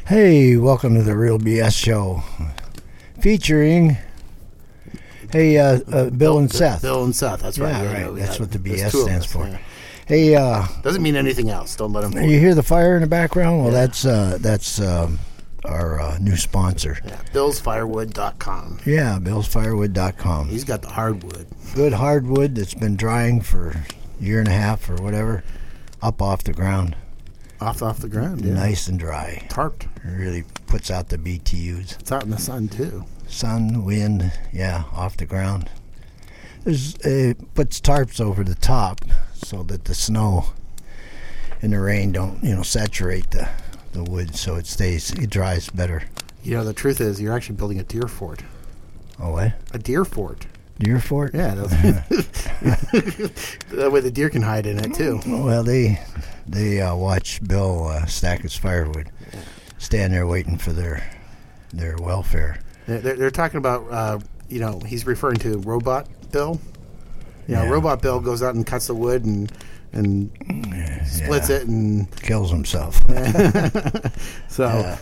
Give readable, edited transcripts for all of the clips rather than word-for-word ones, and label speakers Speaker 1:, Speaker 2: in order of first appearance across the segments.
Speaker 1: Hey, welcome to the Real BS Show, featuring Bill and Seth.
Speaker 2: Bill and Seth, that's right.
Speaker 1: Yeah, right. That's what the BS stands for.
Speaker 2: Yeah.
Speaker 1: Hey,
Speaker 2: doesn't mean anything else. Don't let them.
Speaker 1: You hear the fire in the background? Well, that's our new sponsor.
Speaker 2: Yeah, BillsFirewood.com.
Speaker 1: Yeah, BillsFirewood.com.
Speaker 2: He's got the hardwood.
Speaker 1: Good hardwood that's been drying for a year and a half or whatever, up off the ground.
Speaker 2: Off the ground, yeah.
Speaker 1: Nice and dry.
Speaker 2: Tarped.
Speaker 1: It really puts out the BTUs.
Speaker 2: It's out in the sun, too.
Speaker 1: Sun, wind, yeah, off the ground. It puts tarps over the top so that the snow and the rain don't, saturate the wood, so it dries better.
Speaker 2: The truth is, you're actually building a deer fort.
Speaker 1: Oh, what?
Speaker 2: A deer fort.
Speaker 1: Deer fort?
Speaker 2: Yeah. That way the deer can hide in it, too.
Speaker 1: Well, they watch Bill stack his firewood, stand there waiting for their welfare.
Speaker 2: They're talking about, he's referring to Robot Bill. Robot Bill goes out and cuts the wood and splits it and
Speaker 1: kills himself.
Speaker 2: So,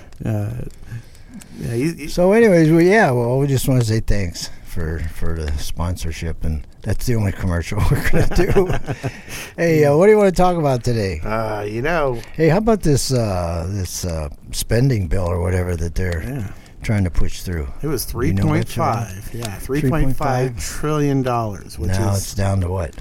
Speaker 1: so anyways, we just want to say thanks for the sponsorship, and that's the only commercial we're going to do. Hey, what do you want to talk about today?
Speaker 2: Hey,
Speaker 1: how about this spending bill or whatever that they're trying to push through?
Speaker 2: It was 3.5. Yeah, $3.5 trillion. Which
Speaker 1: now it's down to what?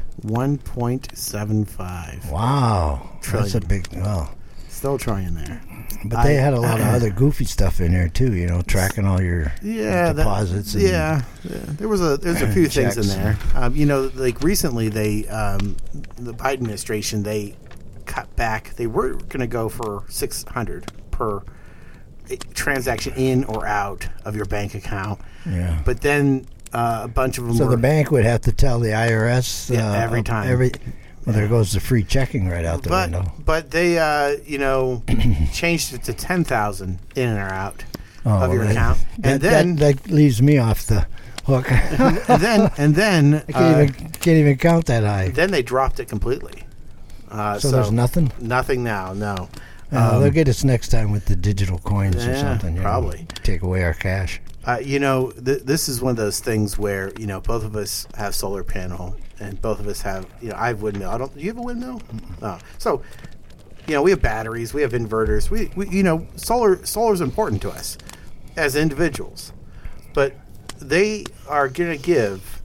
Speaker 2: 1.75.
Speaker 1: Wow,
Speaker 2: trillion.
Speaker 1: That's a big. Well,
Speaker 2: still trying there.
Speaker 1: But they had a lot of other goofy stuff in there too. Tracking all your deposits.
Speaker 2: There's a few things in there. Like recently, the Biden administration, they cut back. They were going to go for $600 per transaction in or out of your bank account.
Speaker 1: Yeah.
Speaker 2: But then a bunch of them.
Speaker 1: So the bank would have to tell the IRS
Speaker 2: every time.
Speaker 1: Well, there goes the free checking right out the window.
Speaker 2: But they, changed it to $10,000 in or out of your account, and then
Speaker 1: that leaves me off the hook.
Speaker 2: and then
Speaker 1: I can't even count that high.
Speaker 2: Then they dropped it completely.
Speaker 1: So there's nothing.
Speaker 2: Nothing now. No.
Speaker 1: They'll get us next time with the digital coins or something.
Speaker 2: Probably
Speaker 1: take away our cash.
Speaker 2: This is one of those things where both of us have solar panel. And both of us have, I have windmill. Do you have a windmill? No. So, we have batteries, we have inverters. We solar is important to us as individuals. But they are going to give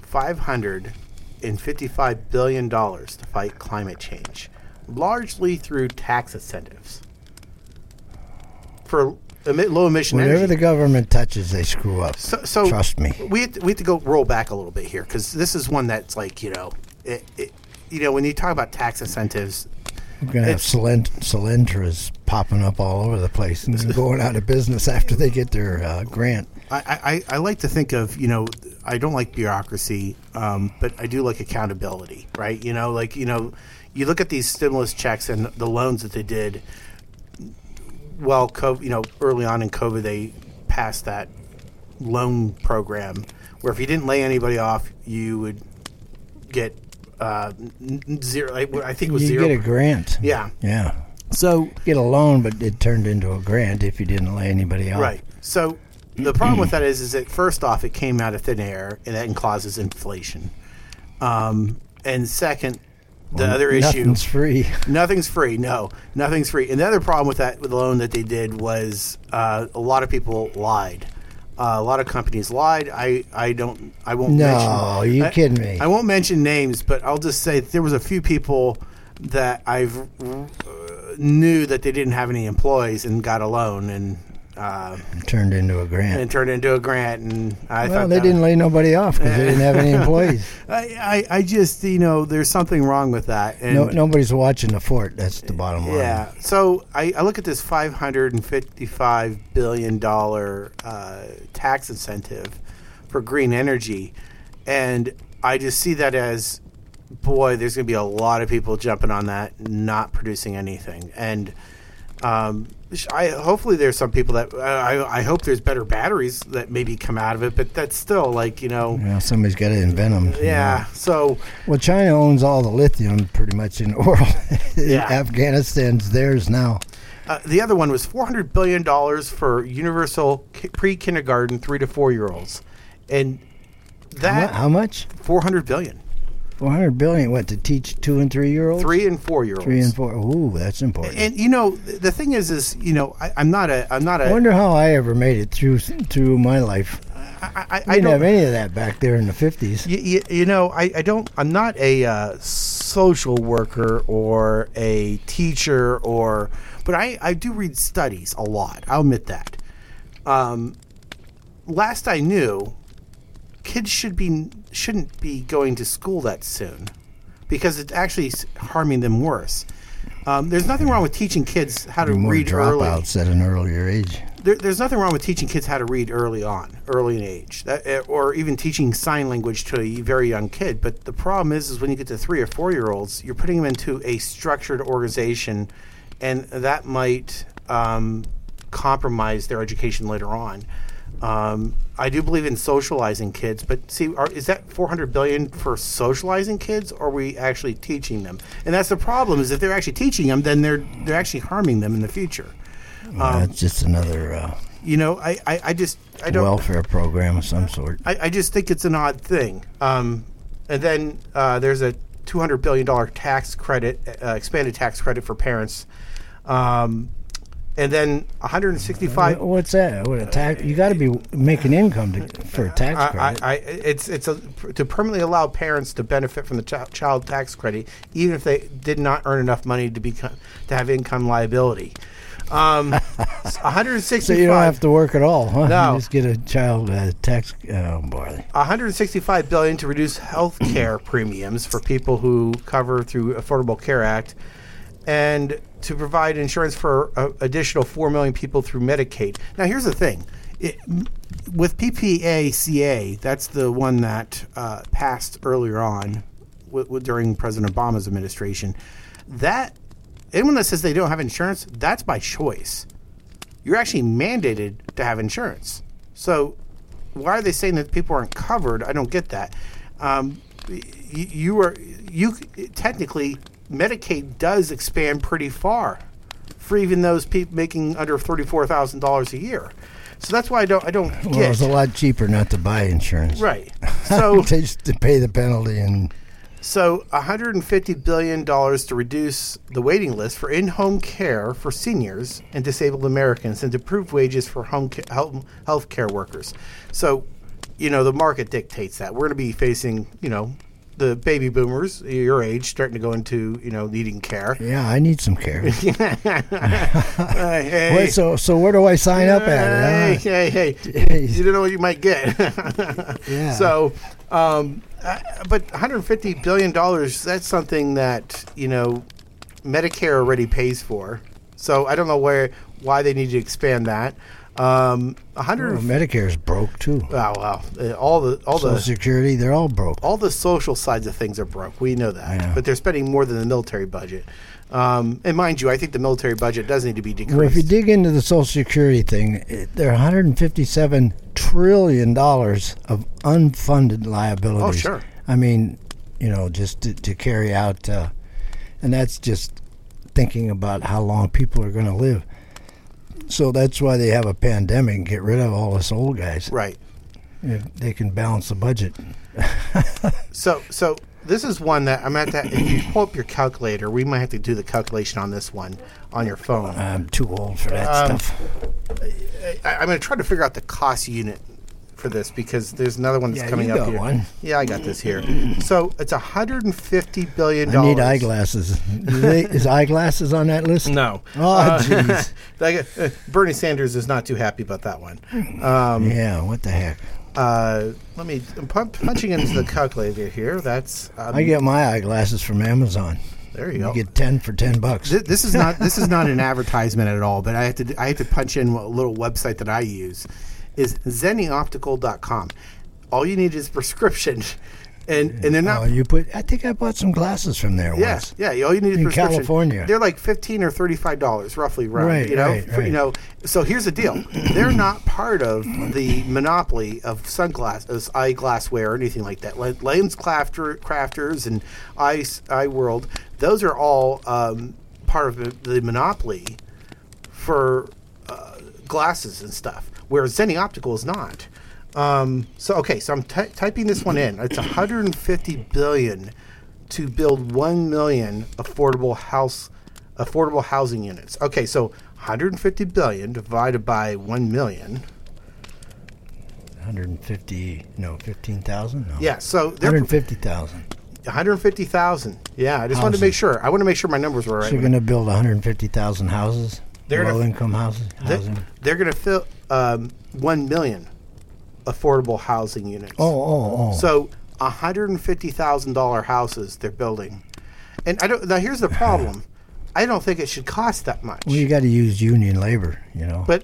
Speaker 2: $555 billion to fight climate change, largely through tax incentives for low emission energy.
Speaker 1: Whatever the government touches, they screw up. So trust me.
Speaker 2: We have to go roll back a little bit here, because this is one that's like when you talk about tax incentives,
Speaker 1: we're going to have Solyndras popping up all over the place and going out of business after they get their grant.
Speaker 2: I like to think of I don't like bureaucracy, but I do like accountability, right? You look at these stimulus checks and the loans that they did. Well, early on in COVID, they passed that loan program where if you didn't lay anybody off, you would get zero. I think it was zero.
Speaker 1: You get a grant.
Speaker 2: Yeah.
Speaker 1: Yeah.
Speaker 2: So
Speaker 1: you get a loan, but it turned into a grant if you didn't lay anybody off.
Speaker 2: Right. So the problem with that is that first off, it came out of thin air, and that causes inflation. And second, the other issue.
Speaker 1: Nothing's free.
Speaker 2: Nothing's free. No, nothing's free. And the other problem with the loan that they did was a lot of people lied. A lot of companies lied. I won't mention.
Speaker 1: No, you kidding me?
Speaker 2: I won't mention names, but I'll just say there was a few people that I've knew that they didn't have any employees and got a loan and
Speaker 1: turned into a grant.
Speaker 2: And I thought
Speaker 1: they didn't lay nobody off because they didn't have any employees.
Speaker 2: I just there's something wrong with that. And
Speaker 1: nobody's watching the fort. That's the bottom line.
Speaker 2: Yeah. So I look at this $555 billion tax incentive for green energy, and I just see that as, boy, there's going to be a lot of people jumping on that, not producing anything. And hopefully there's some people that I hope there's better batteries that maybe come out of it, but that's still
Speaker 1: somebody's got to invent them.
Speaker 2: Yeah. So
Speaker 1: China owns all the lithium pretty much in the world.
Speaker 2: Yeah.
Speaker 1: Afghanistan's theirs now.
Speaker 2: The other one was $400 billion for universal pre-kindergarten 3 to 4 year olds, and that
Speaker 1: How much?
Speaker 2: $400 billion.
Speaker 1: $400 billion. What, to teach 2 and 3 year olds?
Speaker 2: 3 and 4 year olds.
Speaker 1: 3 and 4. Ooh, that's important.
Speaker 2: And the thing is I'm not a.
Speaker 1: I wonder how I ever made it through my life.
Speaker 2: I
Speaker 1: didn't
Speaker 2: don't
Speaker 1: have any of that back there in the 50s.
Speaker 2: I don't. I'm not a social worker or a teacher but I do read studies a lot. I'll admit that. Last I knew, kids shouldn't be going to school that soon, because it's actually harming them worse. There's nothing wrong with teaching kids how to read early.
Speaker 1: Dropouts at an earlier age.
Speaker 2: There's nothing wrong with teaching kids how to read early in age, or even teaching sign language to a very young kid. But the problem is when you get to 3 or 4 year olds, you're putting them into a structured organization, and that might compromise their education later on. I do believe in socializing kids, but see, is that $400 billion for socializing kids, or are we actually teaching them? And that's the problem: is if they're actually teaching them, then they're actually harming them in the future.
Speaker 1: That's just another
Speaker 2: I don't
Speaker 1: welfare program of some sort.
Speaker 2: I just think it's an odd thing. And then there's a $200 billion tax credit, expanded tax credit for parents. And then 165.
Speaker 1: What's that? What, a tax? You got to be making income for a tax credit.
Speaker 2: It's to permanently allow parents to benefit from the child tax credit, even if they did not earn enough money to have income liability. 165.
Speaker 1: So you don't have to work at all, huh?
Speaker 2: No.
Speaker 1: You just get a child tax. Oh boy.
Speaker 2: $165 billion to reduce health care premiums for people who cover through Affordable Care Act, and to provide insurance for additional 4 million people through Medicaid. Now, here's the thing. With PPACA, that's the one that passed earlier on during President Obama's administration, that anyone that says they don't have insurance, that's by choice. You're actually mandated to have insurance. So why are they saying that people aren't covered? I don't get that. You technically, Medicaid does expand pretty far for even those people making under $34,000 a year. So that's why I don't get.
Speaker 1: Well, it's a lot cheaper not to buy insurance.
Speaker 2: Right. So
Speaker 1: just to pay the penalty. And
Speaker 2: so $150 billion to reduce the waiting list for in-home care for seniors and disabled Americans, and to improve wages for health care workers. So, the market dictates that. We're going to be facing, the baby boomers, your age, starting to go into, needing care.
Speaker 1: Yeah, I need some care.
Speaker 2: Hey.
Speaker 1: Wait, so where do I sign up at?
Speaker 2: Hey. You don't know what you might get.
Speaker 1: Yeah.
Speaker 2: So, but $150 billion, that's something that, Medicare already pays for. So I don't know why they need to expand that.
Speaker 1: Medicare's broke too.
Speaker 2: Well, all the
Speaker 1: Social Security, they're all broke.
Speaker 2: All the social sides of things are broke. We know that,
Speaker 1: Yeah.
Speaker 2: but they're spending more than the military budget. And mind you, I think the military budget does need to be decreased.
Speaker 1: Well, if you dig into the Social Security thing, there are $157 trillion of unfunded liabilities.
Speaker 2: Oh, sure.
Speaker 1: I mean, just to carry out, and that's just thinking about how long people are going to live. So that's why they have a pandemic and get rid of all us old guys.
Speaker 2: Right.
Speaker 1: If they can balance the budget.
Speaker 2: So this is one that I'm at that. If you pull up your calculator, we might have to do the calculation on this one on your phone.
Speaker 1: I'm too old for that stuff.
Speaker 2: I'm going to try to figure out the cost unit for this, because there's another one that's coming
Speaker 1: you
Speaker 2: up
Speaker 1: got
Speaker 2: here.
Speaker 1: one.
Speaker 2: Yeah, I got this here. So it's $150 billion.
Speaker 1: I need eyeglasses. Is eyeglasses on that list?
Speaker 2: No.
Speaker 1: Oh, jeez.
Speaker 2: Bernie Sanders is not too happy about that one.
Speaker 1: Yeah, what the heck?
Speaker 2: I'm punching into the calculator here. That's
Speaker 1: I get my eyeglasses from Amazon.
Speaker 2: There you go.
Speaker 1: You get 10 for $10.
Speaker 2: This is not an advertisement at all, but I had to punch in a little website that I use. Is zennyoptical.com. All you need is prescription, and they're not.
Speaker 1: I think I bought some glasses from there once.
Speaker 2: Yeah. All you need is
Speaker 1: in
Speaker 2: prescription.
Speaker 1: California.
Speaker 2: They're like $15 or $35, roughly.
Speaker 1: Right. Right.
Speaker 2: So here's the deal: they're not part of the monopoly of sunglasses, eyeglassware, or anything like that. Lens Crafters and Eye World. Those are all part of the monopoly for glasses and stuff, whereas Zenni Optical is not. So I'm typing this one in. It's $150 billion to build 1 million affordable housing units. Okay, so $150 billion divided by 1 million.
Speaker 1: 15,000? No.
Speaker 2: Yeah, so
Speaker 1: 150,000.
Speaker 2: 150,000. Yeah, I just wanted to make sure. I want to make sure my numbers were right.
Speaker 1: So you're going to build 150,000 houses? Low-income houses?
Speaker 2: They're going to fill 1 million affordable housing units.
Speaker 1: Oh.
Speaker 2: So $150,000 houses they're building. And now here's the problem. I don't think it should cost that much.
Speaker 1: Well, you got to use union labor,
Speaker 2: But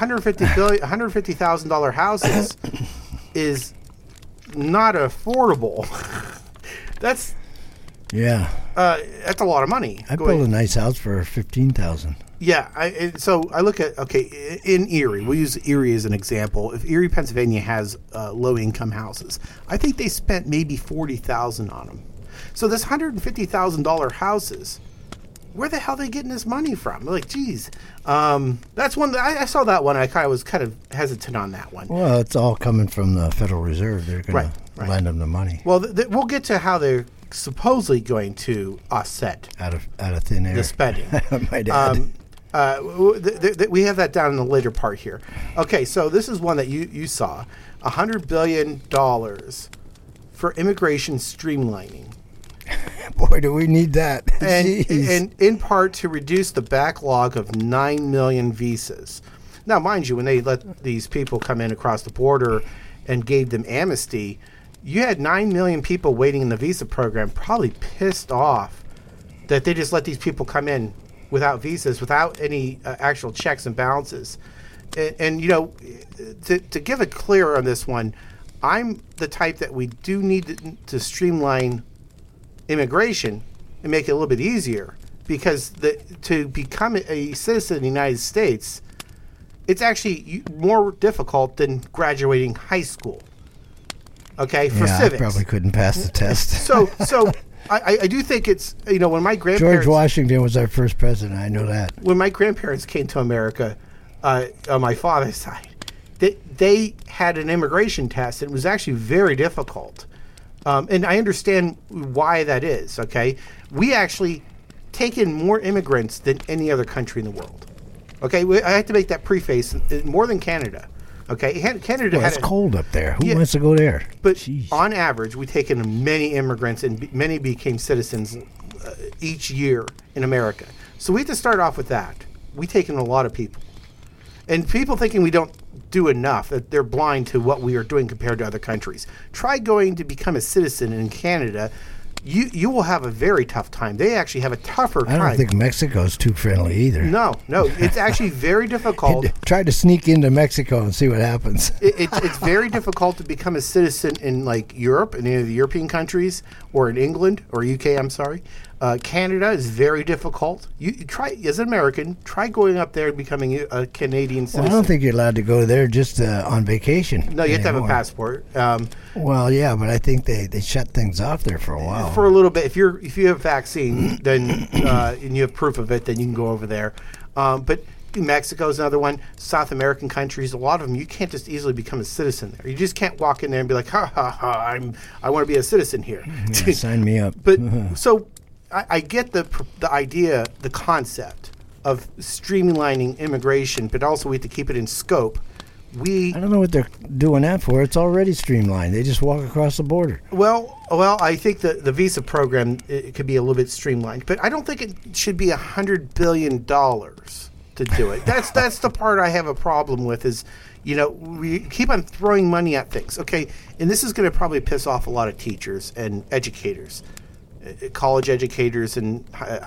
Speaker 2: $150,000 houses is not affordable. That's a lot of money.
Speaker 1: I built a nice house for $15,000.
Speaker 2: Yeah, so I look at in Erie. We'll use Erie as an example. If Erie, Pennsylvania has low-income houses, I think they spent maybe $40,000 on them. So this $150,000 houses, where the hell are they getting this money from? Like, geez, that's one that I saw that one. I was kind of hesitant on that one.
Speaker 1: Well, it's all coming from the Federal Reserve. They're going to lend them the money.
Speaker 2: Well, we'll get to how they're supposedly going to offset
Speaker 1: out of thin air
Speaker 2: the spending.
Speaker 1: My dad.
Speaker 2: We have that down in the later part here. Okay, so this is one that you saw, $100 billion for immigration streamlining.
Speaker 1: Boy, do we need that.
Speaker 2: And in part to reduce the backlog of 9 million visas. Now, mind you, when they let these people come in across the border and gave them amnesty, you had 9 million people waiting in the visa program, probably pissed off that they just let these people come in without visas, without any actual checks and balances. And to give it clear on this one, I'm the type that we do need to streamline immigration and make it a little bit easier, because to become a citizen of the United States, it's actually more difficult than graduating high school. Okay, for civics.
Speaker 1: I probably couldn't pass the test.
Speaker 2: So I do think it's, when my grandparents...
Speaker 1: George Washington was our first president, I know that.
Speaker 2: When my grandparents came to America, on my father's side, they had an immigration test, and it was actually very difficult. And I understand why that is, okay? We actually take in more immigrants than any other country in the world. Okay, I have to make that preface, more than Canada. Okay, Canada.
Speaker 1: Well, it's cold up there. Who wants to go there?
Speaker 2: But
Speaker 1: Jeez.
Speaker 2: On average, we take in many immigrants, and many became citizens each year in America. So we have to start off with that. We take in a lot of people, and people thinking we don't do enough, that they're blind to what we are doing compared to other countries. Try going to become a citizen in Canada. You will have a very tough time. They actually have a tougher time.
Speaker 1: I don't think Mexico's too friendly either.
Speaker 2: No, it's actually very difficult.
Speaker 1: Try to sneak into Mexico and see what happens.
Speaker 2: It's very difficult to become a citizen in like Europe, in any of the European countries, or in England, or UK, I'm sorry. Canada is very difficult. You try, as an American, try going up there and becoming a Canadian citizen.
Speaker 1: Well, I don't think you're allowed to go there just on vacation.
Speaker 2: No, you have to have a passport.
Speaker 1: Well, yeah, but I think they shut things off there for a while.
Speaker 2: For a little bit. If you have vaccine, then and you have proof of it, then you can go over there. But Mexico is another one. South American countries, a lot of them, you can't just easily become a citizen there. You just can't walk in there and be like, ha ha ha, I want to be a citizen here.
Speaker 1: Yeah, sign me up.
Speaker 2: But so I get the idea, the concept of streamlining immigration, but also we have to keep it in scope. I
Speaker 1: don't know what they're doing that for. It's already streamlined. They just walk across the border.
Speaker 2: Well, I think the visa program, it could be a little bit streamlined, but I don't think it should be $100 billion to do it. That's the part I have a problem with is, we keep on throwing money at things. Okay, and this is going to probably piss off a lot of teachers and educators, college educators and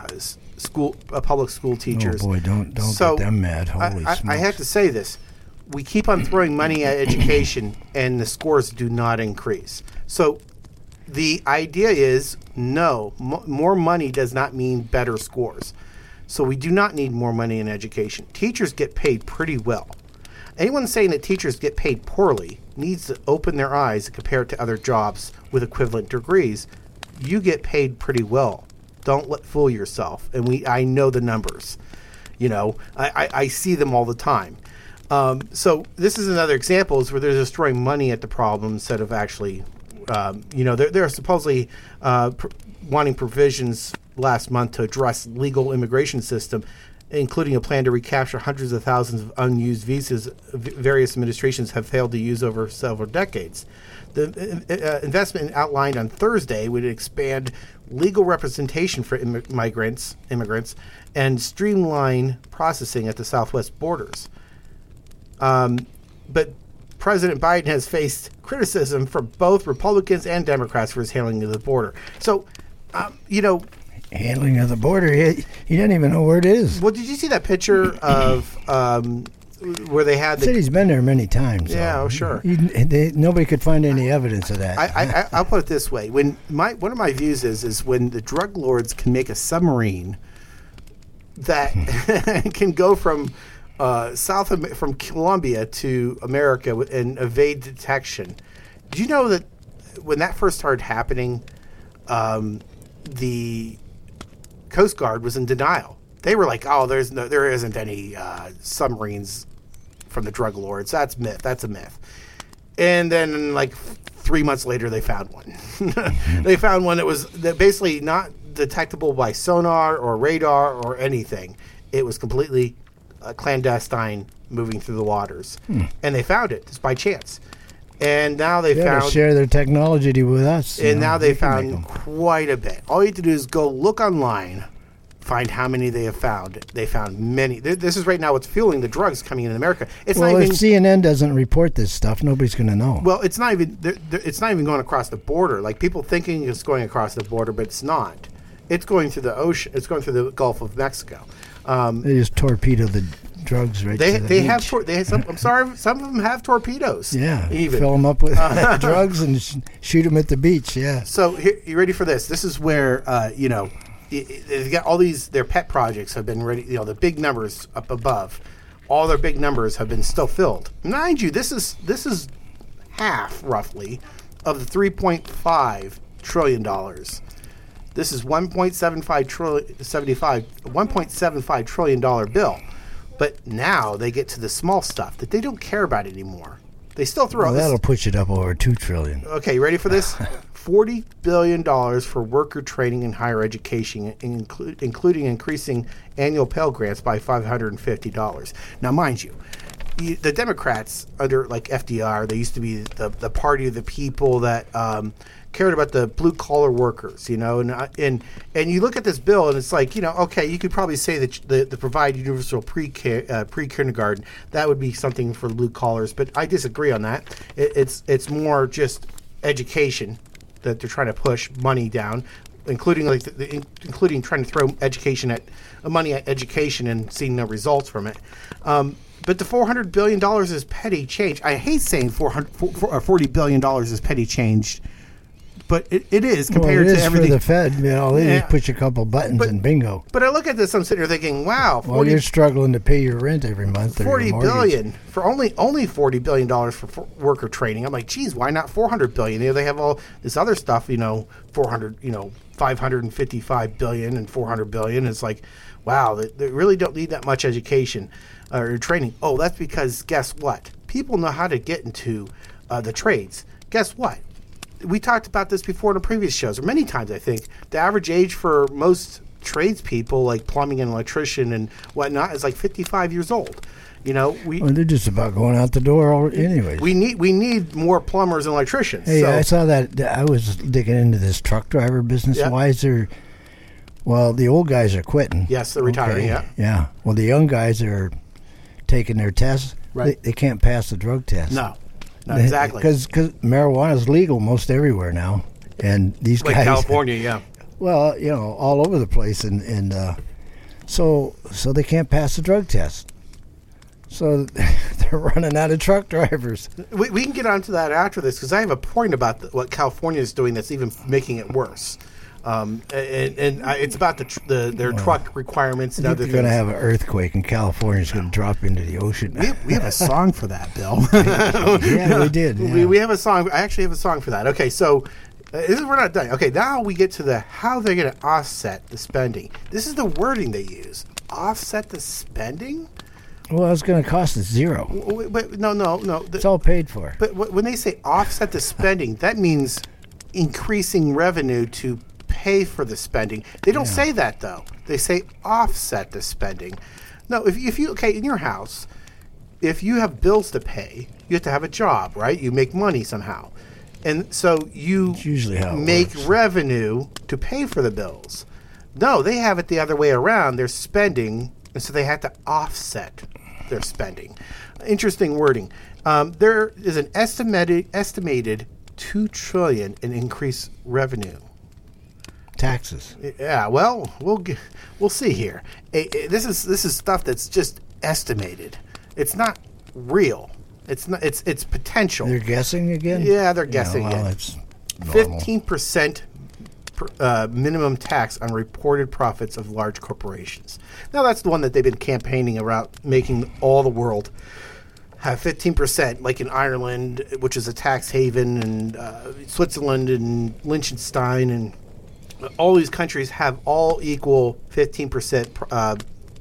Speaker 2: public school teachers.
Speaker 1: Oh boy, don't get them mad. Holy smokes.
Speaker 2: I have to say this. We keep on throwing money at education, and the scores do not increase. So the idea is, no, more money does not mean better scores. So we do not need more money in education. Teachers get paid pretty well. Anyone saying that teachers get paid poorly needs to open their eyes and compare it to other jobs with equivalent degrees. You get paid pretty well. Don't fool yourself. And I know the numbers. I see them all the time. So this is another example is where they're just throwing money at the problem instead of actually, they're supposedly wanting provisions last month to address legal immigration system, including a plan to recapture hundreds of thousands of unused visas various administrations have failed to use over several decades. The investment outlined on Thursday would expand legal representation for immigrants, and streamline processing at the southwest borders. But President Biden has faced criticism from both Republicans and Democrats for his handling of the border. So,
Speaker 1: handling of the border, he doesn't even know where it is.
Speaker 2: Well, did you see that picture of where they had
Speaker 1: said he's been there many times.
Speaker 2: Yeah, oh, sure.
Speaker 1: Nobody could find any evidence of that.
Speaker 2: I'll put it this way: one of my views is when the drug lords can make a submarine that can go from from Colombia to America and evade detection. Do you know that when that first started happening, the Coast Guard was in denial? They were like, "Oh, there isn't any submarines from the drug lords. That's myth. That's a myth." And then, like 3 months later, they found one. They found one that was basically not detectable by sonar or radar or anything. It was completely clandestine, moving through the waters, and they found it just by chance. And now they found
Speaker 1: share their technology with us.
Speaker 2: And now they found quite a bit. All you have to do is go look online. Find how many they have found. They found many. This is right now what's fueling the drugs coming in America.
Speaker 1: If CNN doesn't report this stuff, nobody's going to know.
Speaker 2: Well, it's not even. It's not even going across the border. Like people thinking it's going across the border, but it's not. It's going through the ocean. It's going through the Gulf of Mexico.
Speaker 1: They just torpedo the drugs right.
Speaker 2: They
Speaker 1: to the
Speaker 2: beach. I'm sorry. Some of them have torpedoes.
Speaker 1: Yeah,
Speaker 2: even
Speaker 1: fill them up with drugs and shoot them at the beach. Yeah.
Speaker 2: So you ready for this? This is where they've got all their pet projects have been ready. The big numbers up above, all their big numbers have been still filled. Mind you, this is half roughly of the $3.5 trillion. This is $1.75 trillion bill. But now they get to the small stuff that they don't care about anymore. They still throw
Speaker 1: that'll push it up over $2 trillion.
Speaker 2: Okay, you ready for this? $40 billion for worker training and higher education, including increasing annual Pell Grants by $550. Now, mind you, the Democrats under like FDR, they used to be the party of the people that cared about the blue collar workers, and you look at this bill and it's like, okay, you could probably say that the provide universal pre-kindergarten, that would be something for the blue collars, but I disagree on that. It's more just education that they're trying to push money down, including including trying to throw money at education and seeing no results from it. But the $400 billion is petty change. I hate saying $40 billion is petty change, but it is compared to everything.
Speaker 1: For the Fed, they just push a couple buttons and bingo.
Speaker 2: But I look at this, I'm sitting here thinking, wow.
Speaker 1: You're struggling to pay your rent every month.
Speaker 2: $40 billion for only $40 billion for worker training. I'm like, geez, why not $400 billion? They have all this other stuff, $555 billion and $400 billion. It's like, wow, they really don't need that much education or training. Oh, that's because guess what? People know how to get into the trades. Guess what? We talked about this before in the previous shows, or many times, I think. The average age for most tradespeople, like plumbing and electrician and whatnot, is like 55 years old.
Speaker 1: They're just about going out the door anyway.
Speaker 2: We need more plumbers and electricians.
Speaker 1: Hey, I saw that. I was digging into this truck driver business. Yeah. Why is there... Well, the old guys are quitting.
Speaker 2: Yes, they're retiring,
Speaker 1: Yeah. Well, the young guys are taking their tests. Right. They can't pass the drug test.
Speaker 2: No, exactly.
Speaker 1: Because marijuana is legal most everywhere now. And these guys...
Speaker 2: Like California, yeah.
Speaker 1: Well, all over the place. And so they can't pass the drug test. So they're running out of truck drivers.
Speaker 2: We can get onto that after this, because I have a point about what California is doing that's even making it worse. It's about their truck requirements and other things.
Speaker 1: You're going to have an earthquake, and California's going to drop into the ocean.
Speaker 2: We have a song for that, Bill.
Speaker 1: Yeah, we did. Yeah.
Speaker 2: We have a song. I actually have a song for that. Okay, so we're not done. Okay, now we get to how they're going to offset the spending. This is the wording they use. offset the spending?
Speaker 1: Well, it's going to cost us zero.
Speaker 2: But no.
Speaker 1: It's all paid for.
Speaker 2: But when they say offset the spending, that means increasing revenue to pay for the spending. They don't say that, though. They say offset the spending. No, if you, in your house, if you have bills to pay, you have to have a job, right? You make money somehow. And so you
Speaker 1: usually how it
Speaker 2: make
Speaker 1: works.
Speaker 2: revenue to pay for the bills. No, they have it the other way around. They're spending, and so they have to offset their spending. Interesting wording. There is an estimated $2 trillion in increased revenue.
Speaker 1: Taxes.
Speaker 2: Yeah, well, we'll see here. This is stuff that's just estimated. It's not real. It's not. It's potential.
Speaker 1: They're guessing again?
Speaker 2: Yeah, they're guessing
Speaker 1: well,
Speaker 2: again.
Speaker 1: it's normal.
Speaker 2: 15% minimum tax on reported profits of large corporations. Now, that's the one that they've been campaigning around, making all the world have 15%, like in Ireland, which is a tax haven, and Switzerland and Liechtenstein, and all these countries have all equal 15%.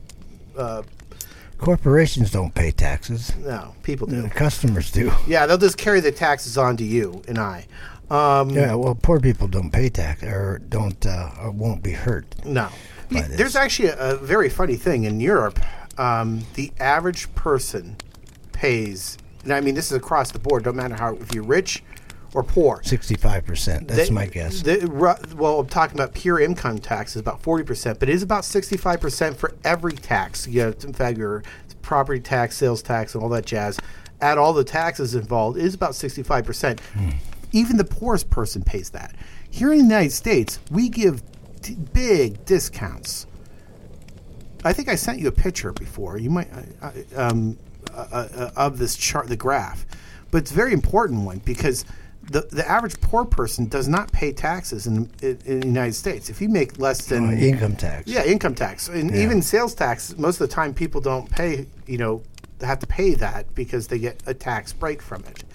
Speaker 1: Corporations don't pay taxes.
Speaker 2: No, people do.
Speaker 1: The customers do.
Speaker 2: Yeah, they'll just carry the taxes on to you and I.
Speaker 1: Yeah, well, poor people don't pay tax or don't or won't be hurt.
Speaker 2: No.
Speaker 1: by this.
Speaker 2: There's actually a very funny thing in Europe. The average person pays, and I mean, this is across the board, don't matter how, if you're rich or poor.
Speaker 1: 65%. That's my guess.
Speaker 2: Well, I'm talking about pure income tax is about 40%, but it is about 65% for every tax. You have, in fact, your property tax, sales tax, and all that jazz. Add all the taxes involved, it is about 65%. Even the poorest person pays that. Here in the United States, we give big discounts. I think I sent you a picture before. You might of this chart, the graph, but it's a very important one because the average poor person does not pay taxes in the United States. If you make less than
Speaker 1: income tax,
Speaker 2: income tax, and even sales tax, most of the time people don't pay. They have to pay that because they get a tax break from it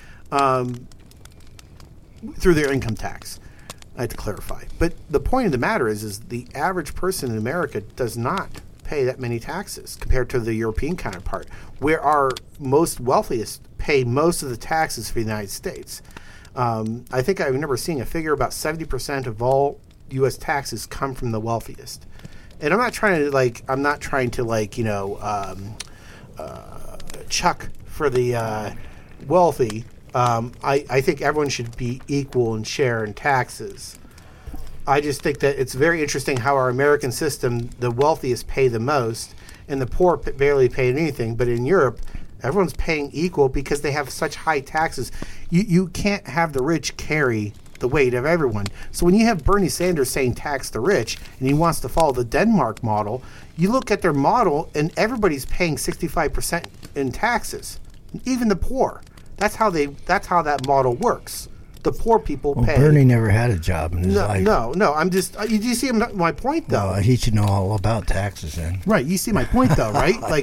Speaker 2: through their income tax. I had to clarify. But the point of the matter is the average person in America does not pay that many taxes compared to the European counterpart, where our most wealthiest pay most of the taxes for the United States. I think I remember seeing a figure about 70% of all U.S. taxes come from the wealthiest. And I'm not trying to chuck for the wealthy. I think everyone should be equal and share in taxes. I just think that it's very interesting how our American system, the wealthiest pay the most, and the poor barely pay anything. But in Europe, everyone's paying equal because they have such high taxes. You can't have the rich carry the weight of everyone. So when you have Bernie Sanders saying tax the rich, and he wants to follow the Denmark model, you look at their model, and everybody's paying 65% in taxes, even the poor. That's how that model works. The poor people pay.
Speaker 1: Bernie never had a job in his life.
Speaker 2: No. I'm just. Do you see my point, though?
Speaker 1: He should know all about taxes then.
Speaker 2: Right. You see my point, though, right? Like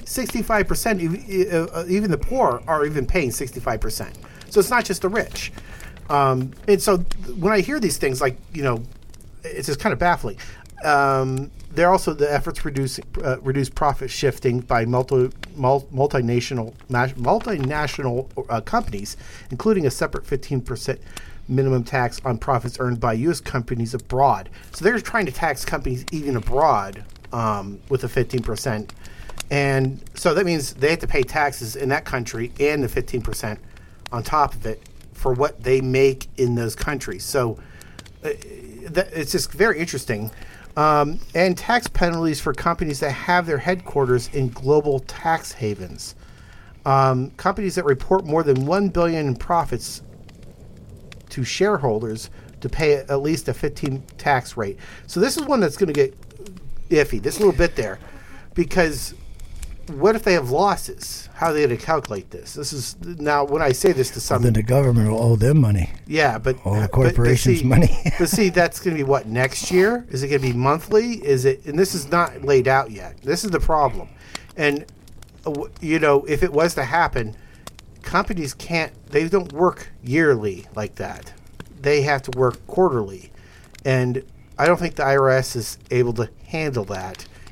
Speaker 2: 65%, even the poor are even paying 65%. So it's not just the rich. And so when I hear these things, it's just kind of baffling. There are also the efforts to reduce profit shifting by multinational companies, including a separate 15% minimum tax on profits earned by U.S. companies abroad. So they're trying to tax companies even abroad with a 15%. And so that means they have to pay taxes in that country and the 15% on top of it for what they make in those countries. So it's just very interesting. And tax penalties for companies that have their headquarters in global tax havens. Companies that report more than $1 billion in profits to shareholders to pay at least a 15% tax rate. So this is one that's going to get iffy, this little bit there, because what if they have losses? How are they going to calculate this? This is now when I say this to some.
Speaker 1: Then the government will owe them money.
Speaker 2: Yeah, but
Speaker 1: all the corporations' money.
Speaker 2: But see, that's going to be what, next year? Is it going to be monthly? Is it? And this is not laid out yet. This is the problem. And if it was to happen, companies can't. They don't work yearly like that. They have to work quarterly, and I don't think the IRS is able to handle that.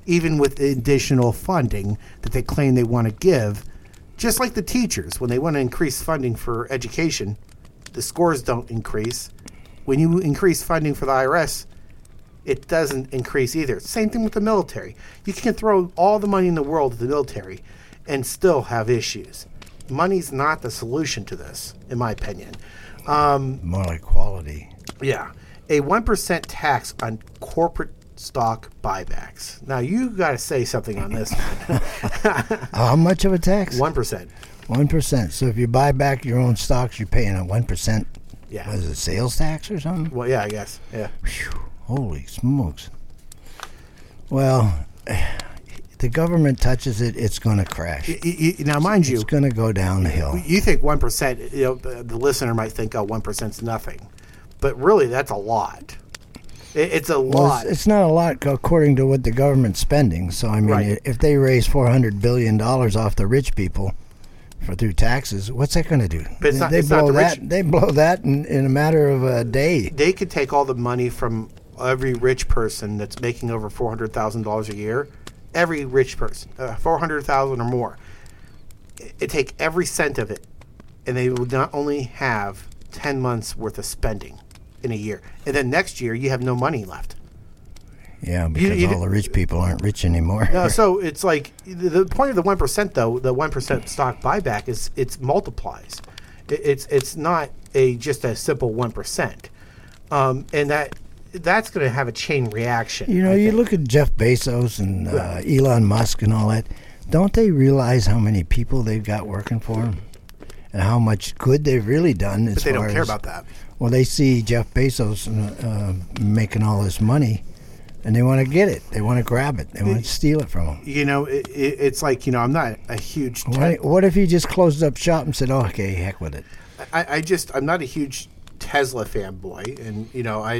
Speaker 2: even with additional funding that they claim they want to give. Just like the teachers, when they want to increase funding for education, the scores don't increase. When you increase funding for the IRS, it doesn't increase either. Same thing with the military. You can throw all the money in the world at the military and still have issues. Money's not the solution to this, in my opinion.
Speaker 1: More like quality.
Speaker 2: Yeah. A 1% tax on corporate stock buybacks. Now, you got to say something on this.
Speaker 1: How much of a tax?
Speaker 2: 1%.
Speaker 1: 1%. So if you buy back your own stocks, you're paying a 1%.
Speaker 2: Yeah.
Speaker 1: What is it, sales tax or something?
Speaker 2: Well, yeah, I guess. Yeah.
Speaker 1: Whew, holy smokes. Well, the government touches it, it's going to crash.
Speaker 2: Now, mind you,
Speaker 1: It's going to go down the hill.
Speaker 2: you think 1%, the listener might think, oh, 1%'s nothing. But really, that's a lot. It's a
Speaker 1: Well,
Speaker 2: lot.
Speaker 1: it's not a lot according to what the government's spending. So, I mean,
Speaker 2: Right.
Speaker 1: if they raise $400 billion off the rich people through taxes, what's that going to do?
Speaker 2: But it's not-
Speaker 1: they
Speaker 2: it's not
Speaker 1: blow
Speaker 2: the rich-
Speaker 1: that. They blow that in a matter of a day.
Speaker 2: They could take all the money from every rich person that's making over $400,000 a year. Every rich person, 400,000 or more. It take every cent of it, and they would not only have 10 months worth of spending in a year, and then next year you have no money left.
Speaker 1: Yeah, because
Speaker 2: you-
Speaker 1: all the rich people aren't rich anymore.
Speaker 2: No, so it's like the point of the 1%, though, the 1% stock buyback is it multiplies. It's not just a simple 1%, and that's going to have a chain reaction.
Speaker 1: You know, you look at Jeff Bezos and Elon Musk and all that. Don't they realize how many people they've got working for them, and how much good they've really done?
Speaker 2: But they don't care about that.
Speaker 1: Well, they see Jeff Bezos making all this money, and they want to get it. They want to grab it. They want to steal it from him.
Speaker 2: You know, it's like, I'm not a huge.
Speaker 1: What if he just closed up shop and said, "Oh, okay, heck with it"?
Speaker 2: I'm not a huge Tesla fanboy, and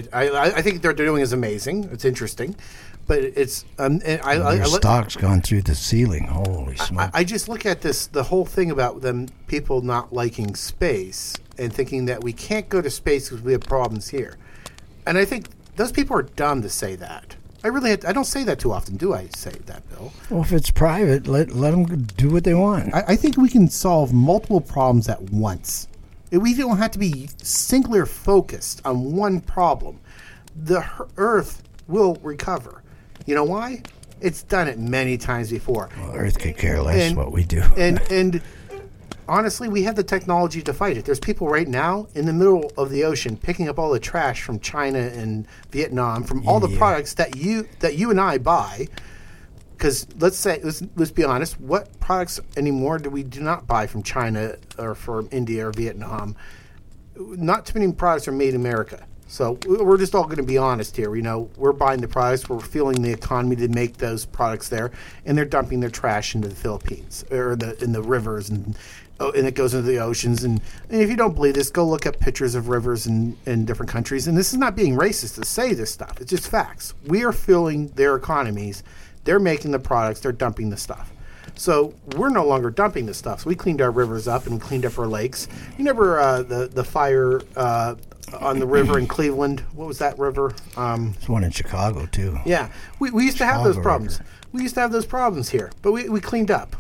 Speaker 2: I think they're doing is amazing. It's interesting, but it's
Speaker 1: Their stock's gone through the ceiling. Holy smoke!
Speaker 2: I just look at the whole thing about people not liking space and thinking that we can't go to space because we have problems here, and I think those people are dumb to say that. I don't say that too often, do I? Say that, Bill?
Speaker 1: Well, if it's private, let them do what they want.
Speaker 2: I think we can solve multiple problems at once. We don't have to be singular focused on one problem. The Earth will recover. You know why? It's done it many times before.
Speaker 1: Well, Earth could care less what we do.
Speaker 2: And honestly, we have the technology to fight it. There's people right now in the middle of the ocean picking up all the trash from China and Vietnam, from all the products that you and I buy. Because let's be honest, what products anymore do we not buy from China or from India or Vietnam? Not too many products are made in America. So we're just all going to be honest here. We're buying the products, we're fueling the economy to make those products there, and they're dumping their trash into the Philippines or in the rivers, and it goes into the oceans. And if you don't believe this, go look up pictures of rivers in different countries. And this is not being racist to say this stuff. It's just facts. We are fueling their economies. They're making the products. They're dumping the stuff. So we're no longer dumping the stuff. So we cleaned our rivers up and we cleaned up our lakes. You remember the fire on the river in Cleveland? What was that river?
Speaker 1: There's one in Chicago, too.
Speaker 2: Yeah. We used to have those
Speaker 1: Chicago
Speaker 2: problems.
Speaker 1: River.
Speaker 2: We used to have those problems here, but we cleaned up,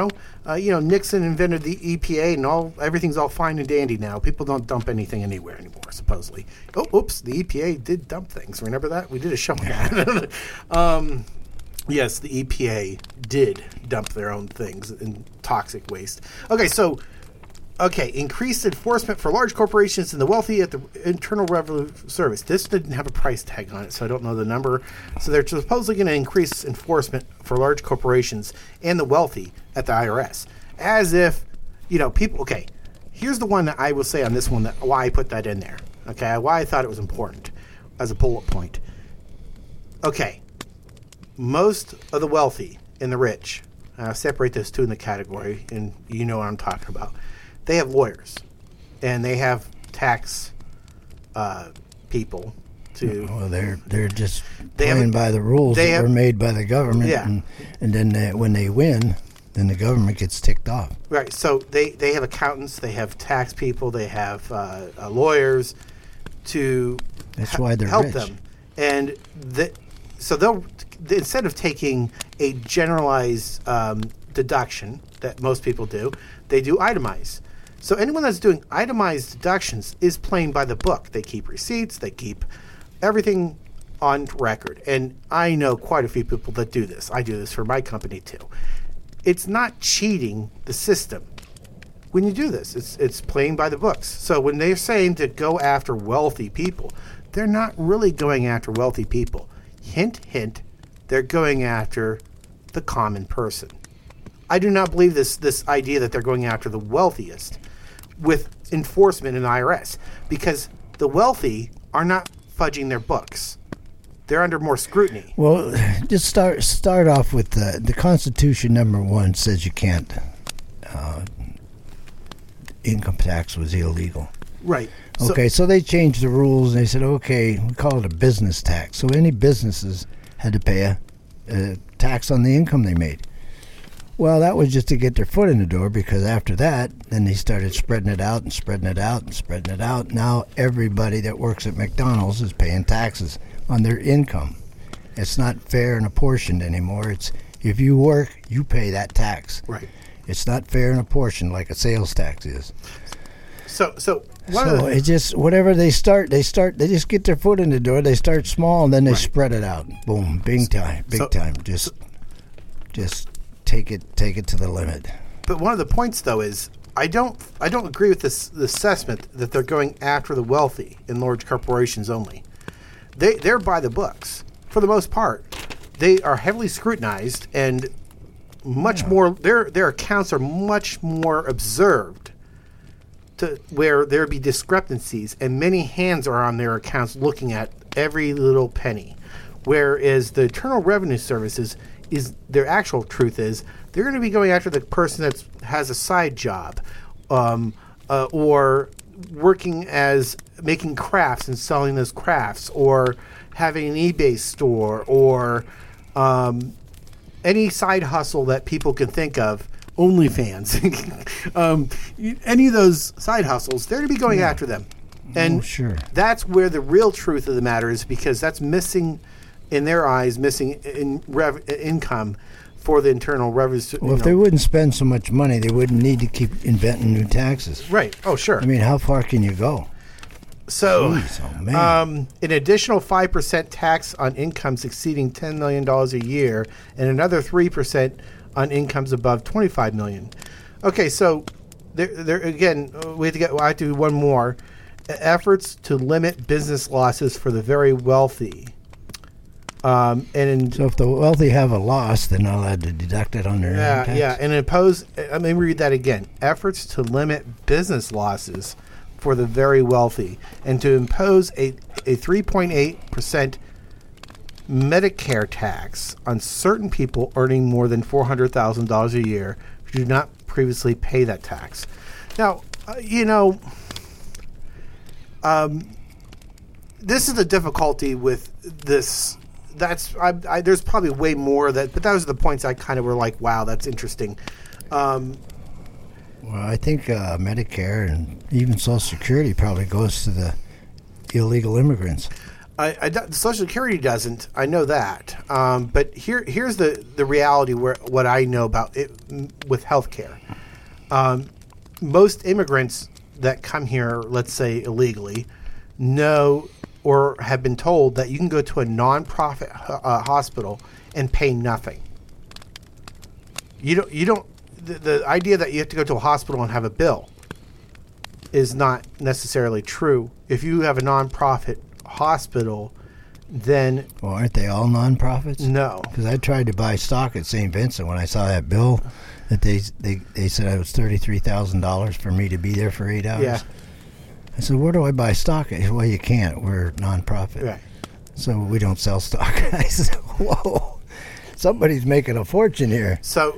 Speaker 2: Nixon invented the EPA, and everything's all fine and dandy now. People don't dump anything anywhere anymore, supposedly. Oh, oops, the EPA did dump things. Remember that? We did a show on that. Yes, the EPA did dump their own things in toxic waste. Increased enforcement for large corporations and the wealthy at the Internal Revenue Service. This didn't have a price tag on it, so I don't know the number. So they're supposedly going to increase enforcement for large corporations and the wealthy at the IRS. As if, people... Okay, here's the one that I will say on this one, why I put that in there. Okay, why I thought it was important as a bullet point. Okay, most of the wealthy and the rich, separate those two in the category, and you know what I'm talking about. They have lawyers, and they have tax people to.
Speaker 1: Well, they're just playing by the rules that were made by the government.
Speaker 2: Yeah.
Speaker 1: And then when they win, then the government gets ticked off.
Speaker 2: Right. So they have accountants, they have tax people, they have lawyers to
Speaker 1: That's why they're
Speaker 2: help
Speaker 1: rich.
Speaker 2: them, and so instead of taking a generalized deduction that most people do, they do itemized. So anyone that's doing itemized deductions is playing by the book. They keep receipts, they keep everything on record. And I know quite a few people that do this. I do this for my company too. It's not cheating the system when you do this. It's playing by the books. So when they're saying to go after wealthy people, they're not really going after wealthy people. Hint, hint, they're going after the common person. I do not believe this idea that they're going after the wealthiest with enforcement in the IRS, because the wealthy are not fudging their books. They're under more scrutiny.
Speaker 1: Well, just start off with the Constitution. Number 1 says you can't. Income tax was illegal.
Speaker 2: Right.
Speaker 1: Okay, so they changed the rules, and they said, okay, we call it a business tax. So any businesses had to pay a tax on the income they made. Well, that was just to get their foot in the door, because after that, then they started spreading it out and spreading it out and spreading it out. Now everybody that works at McDonald's is paying taxes on their income. It's not fair and apportioned anymore. It's if you work, you pay that tax.
Speaker 2: Right.
Speaker 1: It's not fair and apportioned like a sales tax is.
Speaker 2: So
Speaker 1: It just whatever they just get their foot in the door. They start small and then they spread it out. Boom, big time. Just take it to the limit.
Speaker 2: But one of the points though is I don't agree with this assessment that they're going after the wealthy and large corporations only. They're by the books for the most part. They are heavily scrutinized and much more. Their accounts are much more observed, to where there be discrepancies, and many hands are on their accounts looking at every little penny. Whereas the Internal Revenue Services is their actual truth is they're going to be going after the person that has a side job, or working as making crafts and selling those crafts, or having an eBay store, or any side hustle that people can think of. OnlyFans, any of those side hustles, they're going to be going after them. And
Speaker 1: sure.
Speaker 2: That's where the real truth of the matter is, because that's missing, in their eyes, missing in income for the Internal Revenue.
Speaker 1: Well, if they wouldn't spend so much money, they wouldn't need to keep inventing new taxes.
Speaker 2: Right. Oh, sure.
Speaker 1: I mean, how far can you go?
Speaker 2: So,
Speaker 1: Jeez, oh, man.
Speaker 2: an additional 5% tax on incomes exceeding $10 million a year, and another 3% on incomes above $25 million. Okay, so there again, I have to do one more. Efforts to limit business losses for the very wealthy.
Speaker 1: So if the wealthy have a loss, they're not allowed to deduct it on their income tax?
Speaker 2: Yeah, and impose. Let me read that again. Efforts to limit business losses for the very wealthy, and to impose a 3.8% Medicare tax on certain people earning more than $400,000 a year who do not previously pay that tax. Now, this is the difficulty with this. There's probably way more but those are the points I kind of were like, wow, that's interesting.
Speaker 1: Well, I think Medicare and even Social Security probably goes to the illegal immigrants.
Speaker 2: Social Security doesn't. I know that. But here's the reality where what I know about it with healthcare. Most immigrants that come here, let's say illegally, know or have been told that you can go to a nonprofit hospital and pay nothing. You don't. The idea that you have to go to a hospital and have a bill is not necessarily true. If you have a nonprofit hospital, then...
Speaker 1: Well, aren't they all nonprofits?
Speaker 2: No.
Speaker 1: Because I tried to buy stock at St. Vincent when I saw that bill that they said it was $33,000 for me to be there for 8 hours.
Speaker 2: Yeah.
Speaker 1: I said, where do I buy stock? Well, you can't. We're nonprofit.
Speaker 2: Right.
Speaker 1: So we don't sell stock. I said, whoa, somebody's making a fortune here.
Speaker 2: So,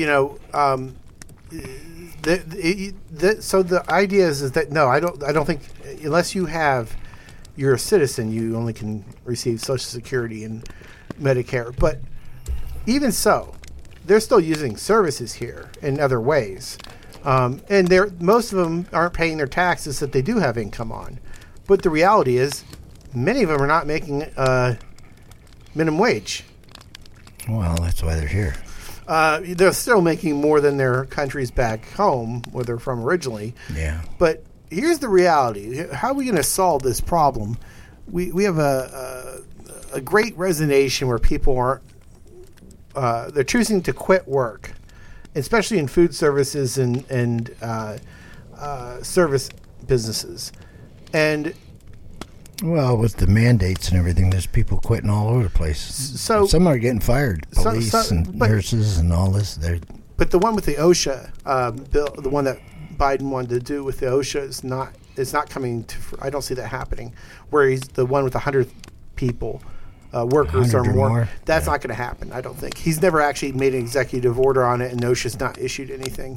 Speaker 2: so the idea is that, no, I don't think, unless you're a citizen, you only can receive Social Security and Medicare. But even so, they're still using services here in other ways. And most of them aren't paying their taxes that they do have income on. But the reality is, many of them are not making minimum wage.
Speaker 1: Well, that's why they're here.
Speaker 2: They're still making more than their countries back home, where they're from originally.
Speaker 1: Yeah.
Speaker 2: But here's the reality. How are we going to solve this problem? We have a great resignation where people aren't, they're choosing to quit work, especially in food services and service businesses. And
Speaker 1: well, with the mandates and everything, there's people quitting all over the place.
Speaker 2: So
Speaker 1: some are getting fired, police and nurses and all this.
Speaker 2: But the one with the OSHA bill, the one that Biden wanted to do with the OSHA, is not coming to. I don't see that happening. Where he's the one with 100 people, workers or more. That's not going to happen. I don't think he's never actually made an executive order on it, and OSHA's not issued anything.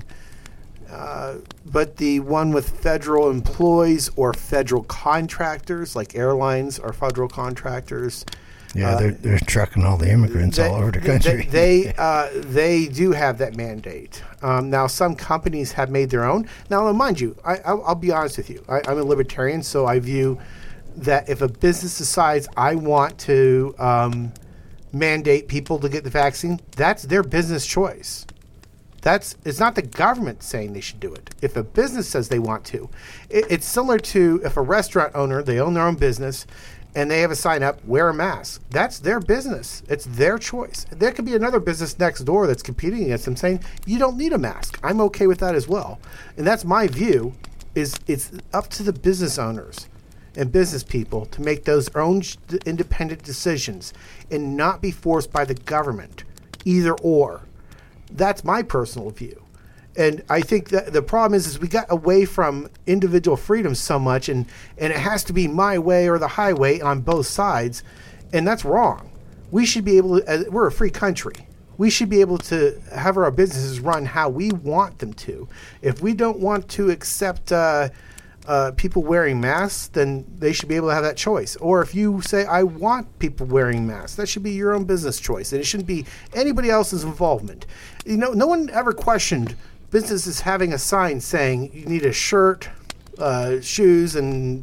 Speaker 2: But the one with federal employees or federal contractors, like airlines or federal contractors.
Speaker 1: Yeah, they're trucking all the immigrants all over the country.
Speaker 2: They do have that mandate. Now, some companies have made their own. Now, mind you, I'll be honest with you. I'm a libertarian, so I view that if a business decides I want to mandate people to get the vaccine, that's their business choice. It's not the government saying they should do it. If a business says they want to, it's similar to if a restaurant owner, they own their own business, and they have a sign up, wear a mask. That's their business. It's their choice. There could be another business next door that's competing against them saying, you don't need a mask. I'm okay with that as well. And that's my view, is it's up to the business owners and business people to make those own independent decisions and not be forced by the government, either or. That's my personal view. And I think that the problem is we got away from individual freedom so much, and it has to be my way or the highway on both sides, and that's wrong. We should be able to, we're a free country. We should be able to have our businesses run how we want them to. If we don't want to accept people wearing masks, then they should be able to have that choice. Or if you say, I want people wearing masks, that should be your own business choice, and it shouldn't be anybody else's involvement. You know, no one ever questioned businesses having a sign saying you need a shirt, shoes, and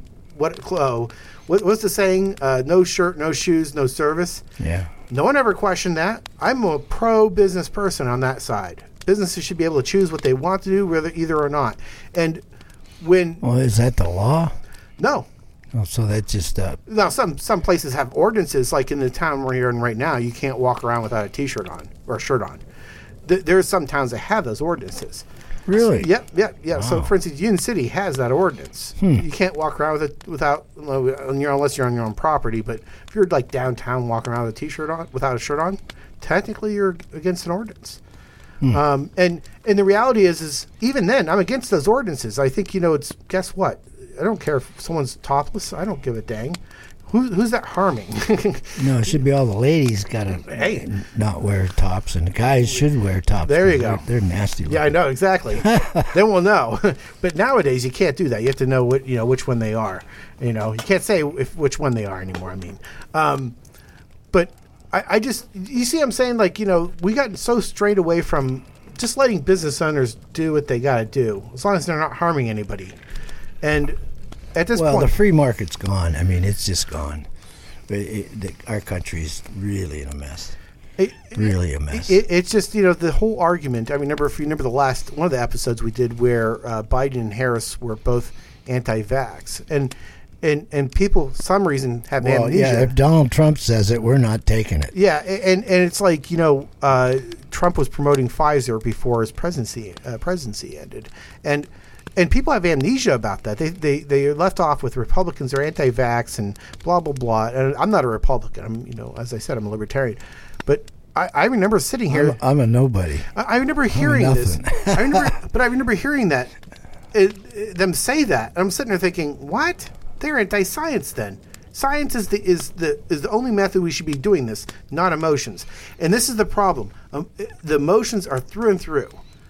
Speaker 2: what's the saying? No shirt, no shoes, no service.
Speaker 1: Yeah.
Speaker 2: No one ever questioned that. I'm a pro-business person on that side. Businesses should be able to choose what they want to do, whether either or not. And well,
Speaker 1: is that the law?
Speaker 2: No.
Speaker 1: Oh, so that's just
Speaker 2: now some places have ordinances, like in the town we're in right now, you can't walk around without a T-shirt on or a shirt on. There's some towns that have those ordinances.
Speaker 1: Really?
Speaker 2: So, yeah.
Speaker 1: Wow.
Speaker 2: So, for instance, Union City has that ordinance. You can't walk around with it without, unless you're on your own property. But if you're like downtown walking around with a T-shirt on, without a shirt on, technically you're against an ordinance. And the reality is even then, I'm against those ordinances. I think, it's, guess what? I don't care if someone's topless. I don't give a dang. Who's that harming?
Speaker 1: No, it should be all the ladies got to not wear tops, and the guys should wear tops.
Speaker 2: There you go.
Speaker 1: They're nasty looking.
Speaker 2: Yeah, I know, exactly. Then we'll know. But nowadays, you can't do that. You have to know which one they are. You can't say which one they are anymore, I mean. But I just, you see what I'm saying? Like, we got so strayed away from just letting business owners do what they got to do, as long as they're not harming anybody. And at this point,
Speaker 1: the free market's gone. I mean, it's just gone. But our country's really in a mess. Really a mess.
Speaker 2: It's just, the whole argument. I mean, if you remember the last one of the episodes we did where Biden and Harris were both anti-vax. And people, for some reason, have amnesia.
Speaker 1: Yeah, if Donald Trump says it, we're not taking it.
Speaker 2: Yeah, and it's like, Trump was promoting Pfizer before his presidency ended. And people have amnesia about that. They are left off with Republicans are anti-vax and blah, blah, blah. And I'm not a Republican. I'm, as I said, I'm a libertarian. But I remember sitting here.
Speaker 1: I'm a nobody.
Speaker 2: I remember hearing this. I remember hearing that, them say that. I'm sitting there thinking, what? They're anti-science then. Science is the only method we should be doing this, not emotions. And this is the problem. The emotions are through and through.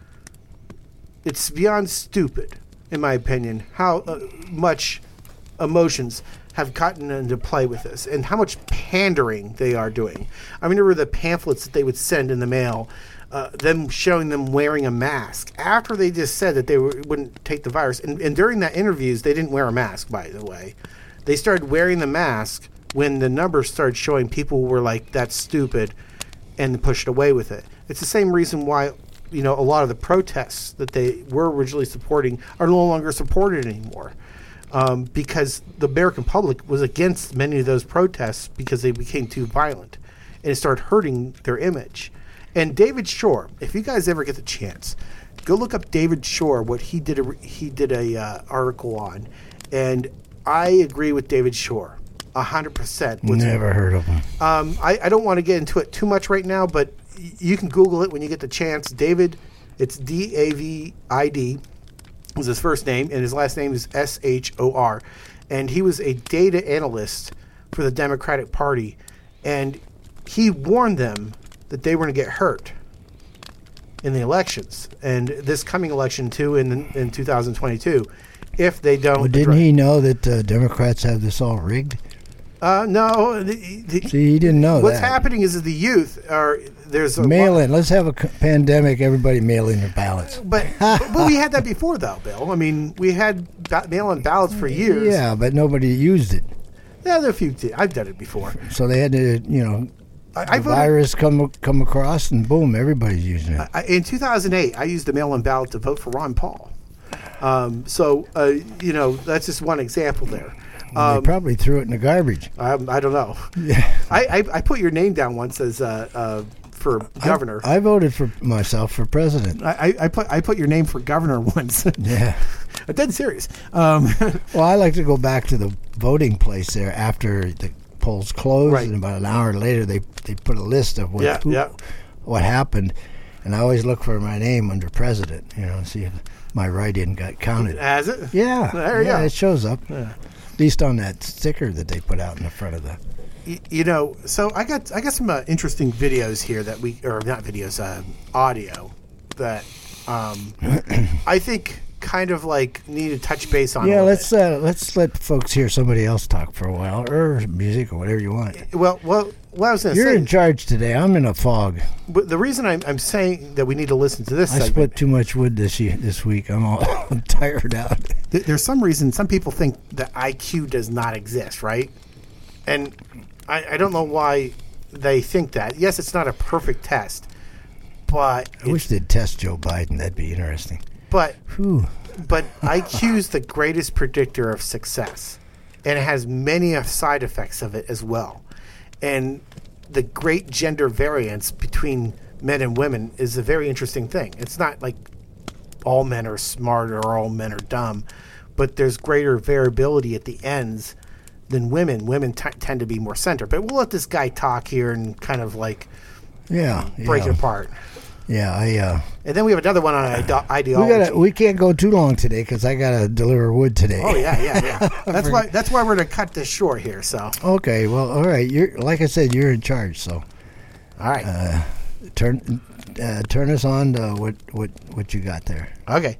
Speaker 2: It's beyond stupid, in my opinion, how much emotions have gotten into play with this and how much pandering they are doing. I remember the pamphlets that they would send in the mail, them showing them wearing a mask after they just said that they wouldn't take the virus. And during that interviews, they didn't wear a mask, by the way. They started wearing the mask when the numbers started showing people were like, that's stupid. and pushed away with it. It's the same reason why, a lot of the protests that they were originally supporting are no longer supported anymore. Because the American public was against many of those protests because they became too violent, and it started hurting their image. And David Shore, if you guys ever get the chance, go look up David Shore, what he did a article on, and I agree with David Shore 100%.
Speaker 1: Never heard of him.
Speaker 2: I don't want to get into it too much right now, but you can Google it when you get the chance. David, it's David was his first name, and his last name is Shor. And he was a data analyst for the Democratic Party, and he warned them that they were going to get hurt in the elections, and this coming election too in 2022, if they don't.
Speaker 1: Well, didn't he know that Democrats have this all rigged?
Speaker 2: No.
Speaker 1: See, he didn't know
Speaker 2: what's
Speaker 1: that.
Speaker 2: happening is that the youth are there's a
Speaker 1: mail in. Let's have a pandemic. Everybody mail in their ballots.
Speaker 2: But we had that before, though, Bill. I mean, we had mail-in ballots for years.
Speaker 1: Yeah, but nobody used it.
Speaker 2: Yeah, there are a few. I've done it before.
Speaker 1: So they had to, the virus come across, and boom, everybody's using it.
Speaker 2: In 2008, I used the mail-in ballot to vote for Ron Paul. That's just one example there.
Speaker 1: They probably threw it in the garbage.
Speaker 2: I don't know.
Speaker 1: Yeah.
Speaker 2: I put your name down once as for governor.
Speaker 1: I voted for myself for president.
Speaker 2: I put your name for governor once.
Speaker 1: Yeah.
Speaker 2: I'm dead serious.
Speaker 1: Well, I like to go back to the voting place there after the polls closed,
Speaker 2: right.
Speaker 1: And about an hour later they put a list of what happened, and I always look for my name under president, see if my write-in got counted.
Speaker 2: Has it?
Speaker 1: Yeah.
Speaker 2: There you go.
Speaker 1: It shows up.
Speaker 2: Yeah.
Speaker 1: At least on that sticker that they put out in the front of the.
Speaker 2: So I got some interesting videos here audio that I think kind of like need to touch base on.
Speaker 1: Yeah, let's let folks hear somebody else talk for a while, or music, or whatever you want.
Speaker 2: Well, what I was going to say.
Speaker 1: You're in charge today. I'm in a fog.
Speaker 2: But the reason I'm saying that we need to listen to this segment.
Speaker 1: I split too much wood this week. I'm tired out.
Speaker 2: There's some reason some people think that IQ does not exist, right? And I don't know why they think that. Yes, it's not a perfect test, but
Speaker 1: I wish they'd test Joe Biden. That'd be interesting.
Speaker 2: But
Speaker 1: Whew.
Speaker 2: But IQ is the greatest predictor of success, and it has many side effects of it as well. And the great gender variance between men and women is a very interesting thing. It's not like all men are smart or all men are dumb, but there's greater variability at the ends than women. Women tend to be more centered. But we'll let this guy talk here and kind of like break it apart.
Speaker 1: Yeah,
Speaker 2: and then we have another one on ideology.
Speaker 1: We can't go too long today because I gotta deliver wood today.
Speaker 2: Oh yeah. That's why we're gonna cut this short here. So
Speaker 1: okay, well, all right. You're like I said, you're in charge. So
Speaker 2: all right,
Speaker 1: turn us on to what you got there.
Speaker 2: Okay.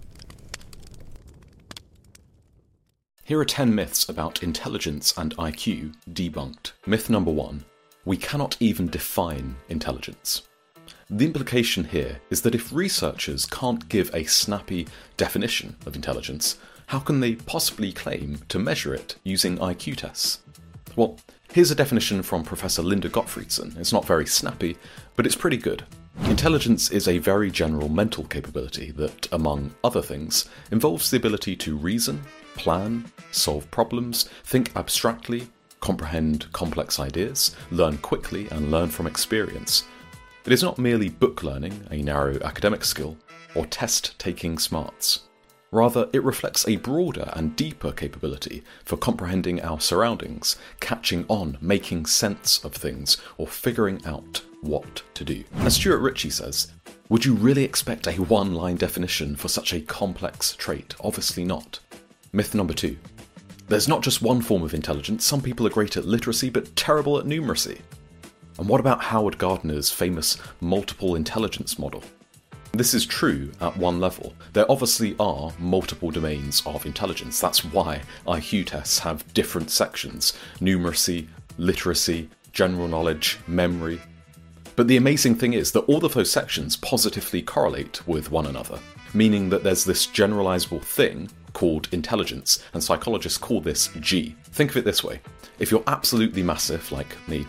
Speaker 3: Here are 10 myths about intelligence and IQ debunked. Myth number 1: we cannot even define intelligence. The implication here is that if researchers can't give a snappy definition of intelligence, how can they possibly claim to measure it using IQ tests? Well, here's a definition from Professor Linda Gottfriedson. It's not very snappy, but it's pretty good. Intelligence is a very general mental capability that, among other things, involves the ability to reason, plan, solve problems, think abstractly, comprehend complex ideas, learn quickly, and learn from experience. It is not merely book learning, a narrow academic skill, or test-taking smarts. Rather, it reflects a broader and deeper capability for comprehending our surroundings, catching on, making sense of things, or figuring out what to do. As Stuart Ritchie says, would you really expect a one-line definition for such a complex trait? Obviously not. Myth number 2. There's not just one form of intelligence. Some people are great at literacy but terrible at numeracy. And what about Howard Gardner's famous multiple intelligence model? This is true at one level. There obviously are multiple domains of intelligence. That's why IQ tests have different sections: numeracy, literacy, general knowledge, memory. But the amazing thing is that all of those sections positively correlate with one another, meaning that there's this generalizable thing called intelligence, and psychologists call this G. Think of it this way. If you're absolutely massive, like me,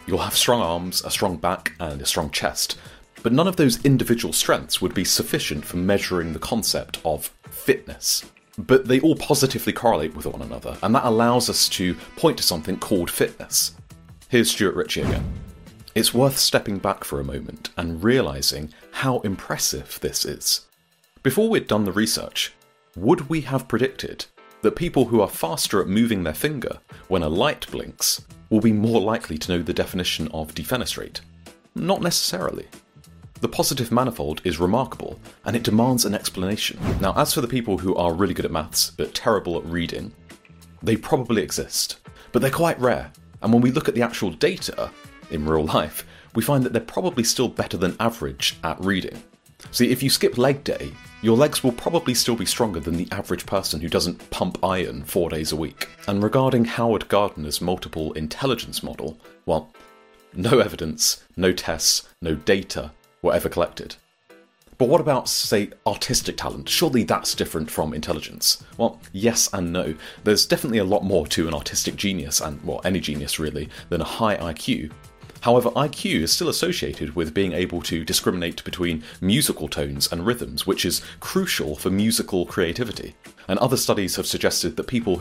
Speaker 3: You'll have strong arms, a strong back, and a strong chest, but none of those individual strengths would be sufficient for measuring the concept of fitness. But they all positively correlate with one another, and that allows us to point to something called fitness. Here's Stuart Ritchie again. It's worth stepping back for a moment and realising how impressive this is. Before we'd done the research, would we have predicted that people who are faster at moving their finger when a light blinks will be more likely to know the definition of defenestrate? Not necessarily. The positive manifold is remarkable, and it demands an explanation. Now, as for the people who are really good at maths but terrible at reading, they probably exist, but they're quite rare, and when we look at the actual data in real life, we find that they're probably still better than average at reading. See, if you skip leg day, your legs will probably still be stronger than the average person who doesn't pump iron 4 days a week. And regarding Howard Gardner's multiple intelligence model, well, no evidence, no tests, no data were ever collected. But what about, say, artistic talent? Surely that's different from intelligence. Well, yes and no. There's definitely a lot more to an artistic genius, and, well, any genius really, than a high IQ. However, IQ is still associated with being able to discriminate between musical tones and rhythms, which is crucial for musical creativity. And other studies have suggested that people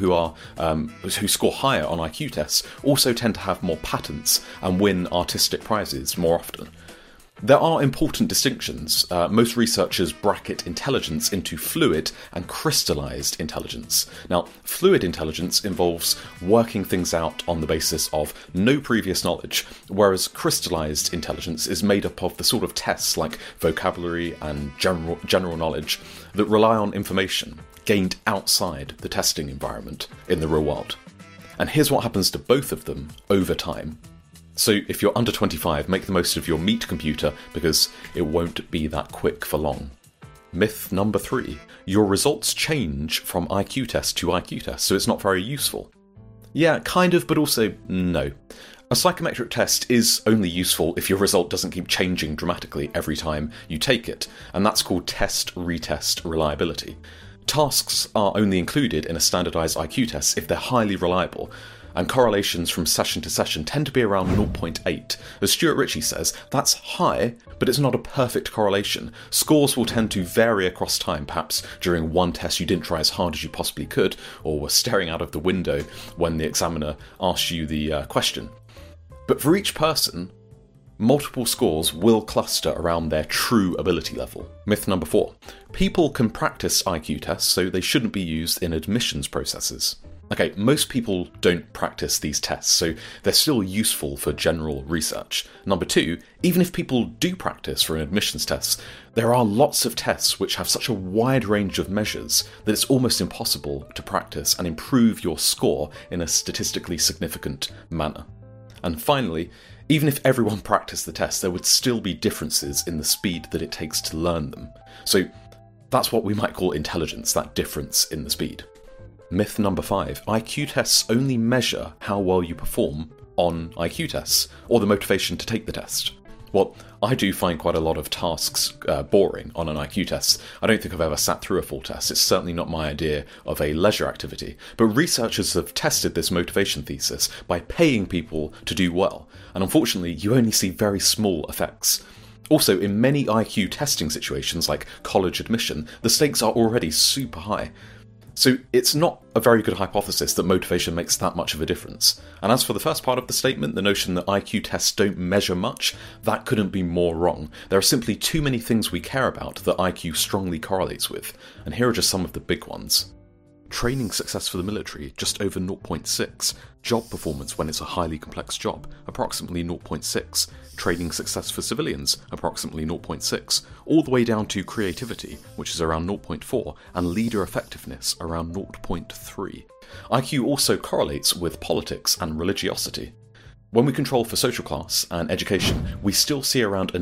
Speaker 3: who score higher on IQ tests also tend to have more patents and win artistic prizes more often. There are important distinctions. Most researchers bracket intelligence into fluid and crystallized intelligence. Now, fluid intelligence involves working things out on the basis of no previous knowledge, whereas crystallized intelligence is made up of the sort of tests like vocabulary and general knowledge that rely on information gained outside the testing environment in the real world. And here's what happens to both of them over time. So if you're under 25, make the most of your meat computer because it won't be that quick for long. Myth number 3. Your results change from IQ test to IQ test, so it's not very useful. Yeah, kind of, but also no. A psychometric test is only useful if your result doesn't keep changing dramatically every time you take it, and that's called test-retest reliability. Tasks are only included in a standardized IQ test if they're highly reliable, and correlations from session to session tend to be around 0.8. As Stuart Ritchie says, that's high, but it's not a perfect correlation. Scores will tend to vary across time. Perhaps during one test you didn't try as hard as you possibly could, or were staring out of the window when the examiner asked you the question. But for each person, multiple scores will cluster around their true ability level. Myth number 4. People can practice IQ tests, so they shouldn't be used in admissions processes. Okay, most people don't practice these tests, so they're still useful for general research. Number 2, even if people do practice for an admissions test, there are lots of tests which have such a wide range of measures that it's almost impossible to practice and improve your score in a statistically significant manner. And finally, even if everyone practiced the test, there would still be differences in the speed that it takes to learn them. So that's what we might call intelligence, that difference in the speed. Myth number 5. IQ tests only measure how well you perform on IQ tests, or the motivation to take the test. Well, I do find quite a lot of tasks boring on an IQ test. I don't think I've ever sat through a full test. It's certainly not my idea of a leisure activity. But researchers have tested this motivation thesis by paying people to do well. And unfortunately, you only see very small effects. Also, in many IQ testing situations, like college admission, the stakes are already super high. So it's not a very good hypothesis that motivation makes that much of a difference. And as for the first part of the statement, the notion that IQ tests don't measure much, that couldn't be more wrong. There are simply too many things we care about that IQ strongly correlates with, and here are just some of the big ones. Training success for the military, just over 0.6. Job performance when it's a highly complex job, approximately 0.6. Training success for civilians, approximately 0.6. All the way down to creativity, which is around 0.4, and leader effectiveness, around 0.3. IQ also correlates with politics and religiosity. When we control for social class and education, we still see around a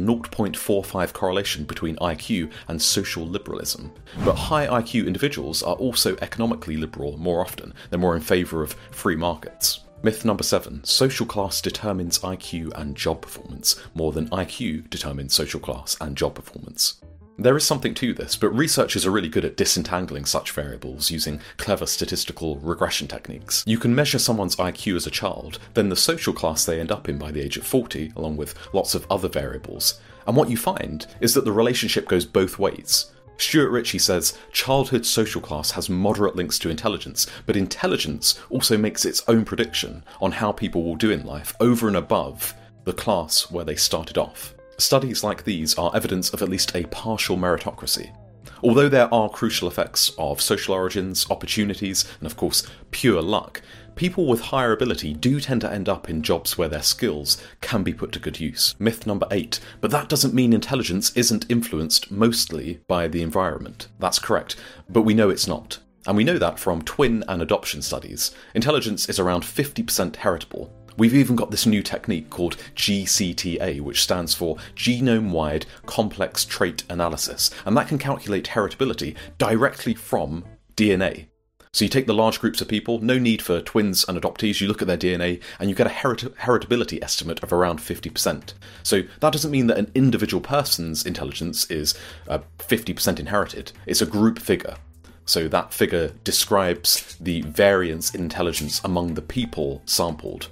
Speaker 3: 0.45 correlation between IQ and social liberalism. But high IQ individuals are also economically liberal more often. They're more in favour of free markets. Myth number 7. Social class determines IQ and job performance more than IQ determines social class and job performance. There is something to this, but researchers are really good at disentangling such variables using clever statistical regression techniques. You can measure someone's IQ as a child, then the social class they end up in by the age of 40, along with lots of other variables. And what you find is that the relationship goes both ways. Stuart Ritchie says childhood social class has moderate links to intelligence, but intelligence also makes its own prediction on how people will do in life over and above the class where they started off. Studies like these are evidence of at least a partial meritocracy. Although there are crucial effects of social origins, opportunities, and of course pure luck, people with higher ability do tend to end up in jobs where their skills can be put to good use. Myth number 8. But that doesn't mean intelligence isn't influenced mostly by the environment. That's correct, but we know it's not. And we know that from twin and adoption studies. Intelligence is around 50% heritable. We've even got this new technique called GCTA, which stands for Genome-Wide Complex Trait Analysis, and that can calculate heritability directly from DNA. So you take the large groups of people, no need for twins and adoptees, you look at their DNA, and you get a heritability estimate of around 50%. So that doesn't mean that an individual person's intelligence is 50% inherited, it's a group figure. So that figure describes the variance in intelligence among the people sampled.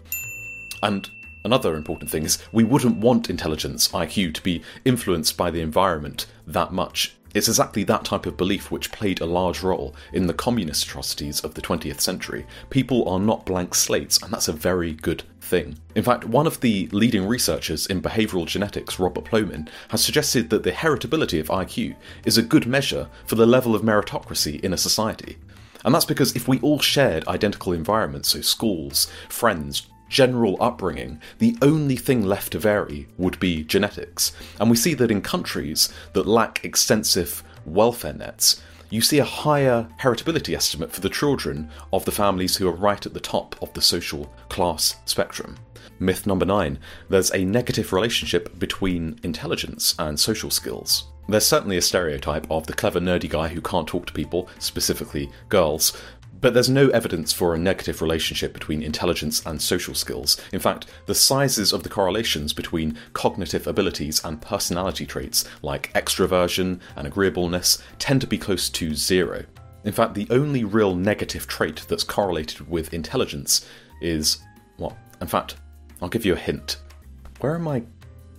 Speaker 3: And another important thing is we wouldn't want intelligence, IQ, to be influenced by the environment that much. It's exactly that type of belief which played a large role in the communist atrocities of the 20th century. People are not blank slates, and that's a very good thing. In fact, one of the leading researchers in behavioural genetics, Robert Plomin, has suggested that the heritability of IQ is a good measure for the level of meritocracy in a society. And that's because if we all shared identical environments, so schools, friends, general upbringing, the only thing left to vary would be genetics. And we see that in countries that lack extensive welfare nets, you see a higher heritability estimate for the children of the families who are right at the top of the social class spectrum. Myth number 9. There's a negative relationship between intelligence and social skills. There's certainly a stereotype of the clever nerdy guy who can't talk to people, specifically girls, but there's no evidence for a negative relationship between intelligence and social skills. In fact, the sizes of the correlations between cognitive abilities and personality traits, like extroversion and agreeableness, tend to be close to 0. In fact, the only real negative trait that's correlated with intelligence is, well, in fact, I'll give you a hint. Where am I?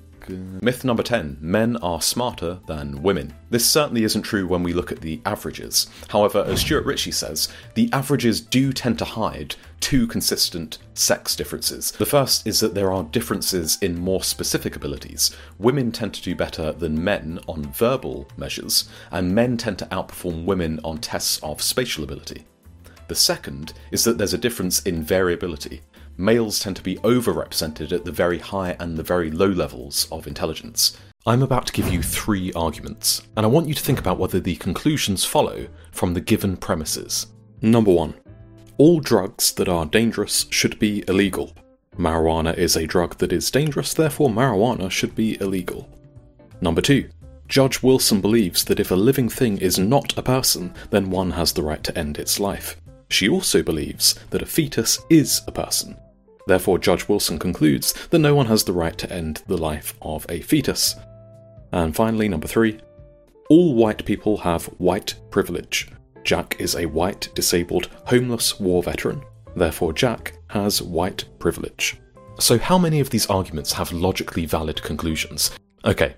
Speaker 3: Myth number 10. Men are smarter than women. This certainly isn't true when we look at the averages. However, as Stuart Ritchie says, the averages do tend to hide two consistent sex differences. The first is that there are differences in more specific abilities. Women tend to do better than men on verbal measures, and men tend to outperform women on tests of spatial ability. The second is that there's a difference in variability. Males tend to be overrepresented at the very high and the very low levels of intelligence. I'm about to give you 3 arguments, and I want you to think about whether the conclusions follow from the given premises. Number 1. All drugs that are dangerous should be illegal. Marijuana is a drug that is dangerous, therefore marijuana should be illegal. Number 2. Judge Wilson believes that if a living thing is not a person, then one has the right to end its life. She also believes that a fetus is a person. Therefore, Judge Wilson concludes that no one has the right to end the life of a fetus. And finally, number 3. All white people have white privilege. Jack is a white, disabled, homeless war veteran. Therefore, Jack has white privilege. So how many of these arguments have logically valid conclusions? Okay.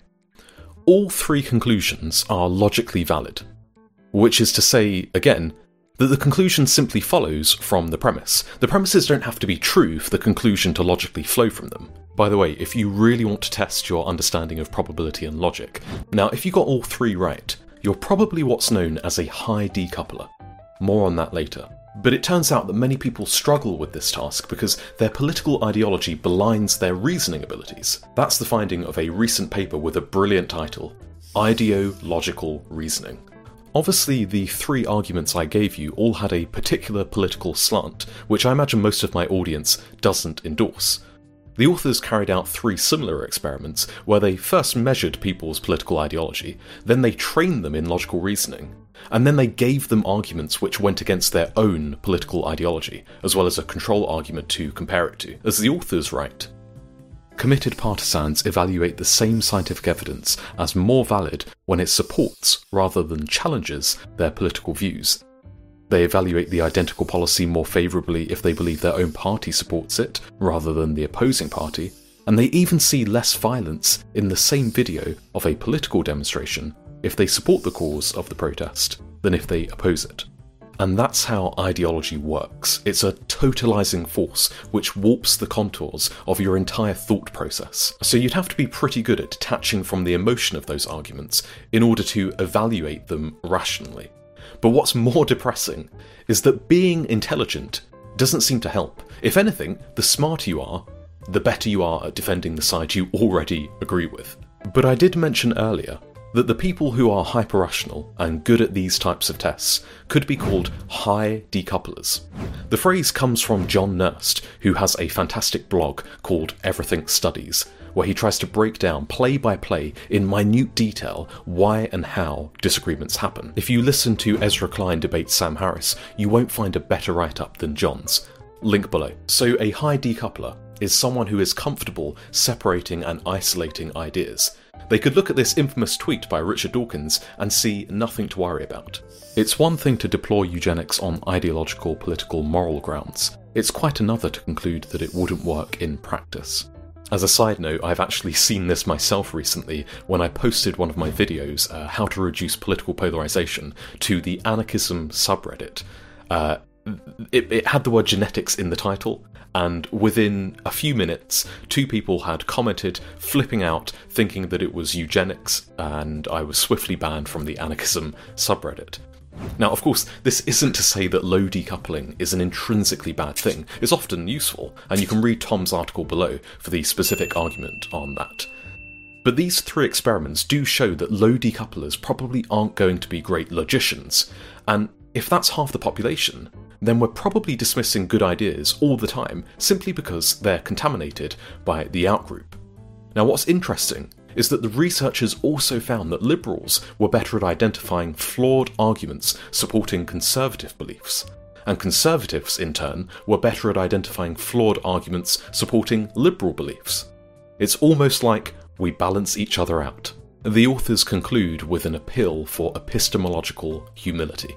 Speaker 3: All 3 conclusions are logically valid. Which is to say, again, that the conclusion simply follows from the premise. The premises don't have to be true for the conclusion to logically flow from them. By the way, if you really want to test your understanding of probability and logic, now if you got all 3 right, you're probably what's known as a high decoupler. More on that later. But it turns out that many people struggle with this task because their political ideology blinds their reasoning abilities. That's the finding of a recent paper with a brilliant title, Ideological Reasoning. Obviously, the 3 arguments I gave you all had a particular political slant, which I imagine most of my audience doesn't endorse. The authors carried out 3 similar experiments, where they first measured people's political ideology, then they trained them in logical reasoning, and then they gave them arguments which went against their own political ideology, as well as a control argument to compare it to. As the authors write, committed partisans evaluate the same scientific evidence as more valid when it supports rather than challenges their political views. They evaluate the identical policy more favourably if they believe their own party supports it rather than the opposing party, and they even see less violence in the same video of a political demonstration if they support the cause of the protest than if they oppose it. And that's how ideology works. It's a totalizing force which warps the contours of your entire thought process. So you'd have to be pretty good at detaching from the emotion of those arguments in order to evaluate them rationally. But what's more depressing is that being intelligent doesn't seem to help. If anything, the smarter you are, the better you are at defending the side you already agree with. But I did mention earlier that the people who are hyper-rational and good at these types of tests could be called high decouplers. The phrase comes from John Nurst, who has a fantastic blog called Everything Studies, where he tries to break down play by play in minute detail why and how disagreements happen. If you listen to Ezra Klein debate Sam Harris, you won't find a better write-up than John's. Link below. So a high decoupler is someone who is comfortable separating and isolating ideas. They could look at this infamous tweet by Richard Dawkins and see nothing to worry about. It's one thing to deploy eugenics on ideological, political, moral grounds. It's quite another to conclude that it wouldn't work in practice. As a side note, I've actually seen this myself recently when I posted one of my videos, How to Reduce Political Polarization, to the anarchism subreddit. It had the word genetics in the title, and within a few minutes, 2 people had commented, flipping out, thinking that it was eugenics, and I was swiftly banned from the anarchism subreddit. Now, of course, this isn't to say that low decoupling is an intrinsically bad thing. It's often useful, and you can read Tom's article below for the specific argument on that. But these 3 experiments do show that low decouplers probably aren't going to be great logicians, and if that's half the population, then we're probably dismissing good ideas all the time simply because they're contaminated by the outgroup. Now, what's interesting is that the researchers also found that liberals were better at identifying flawed arguments supporting conservative beliefs, and conservatives, in turn, were better at identifying flawed arguments supporting liberal beliefs. It's almost like we balance each other out. The authors conclude with an appeal for epistemological humility.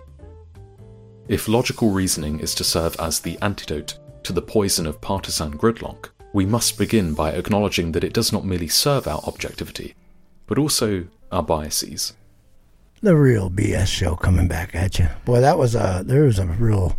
Speaker 3: If logical reasoning is to serve as the antidote to the poison of partisan gridlock, we must begin by acknowledging that it does not merely serve our objectivity, but also our biases.
Speaker 1: The real BS show coming back at you. Boy, there was a real,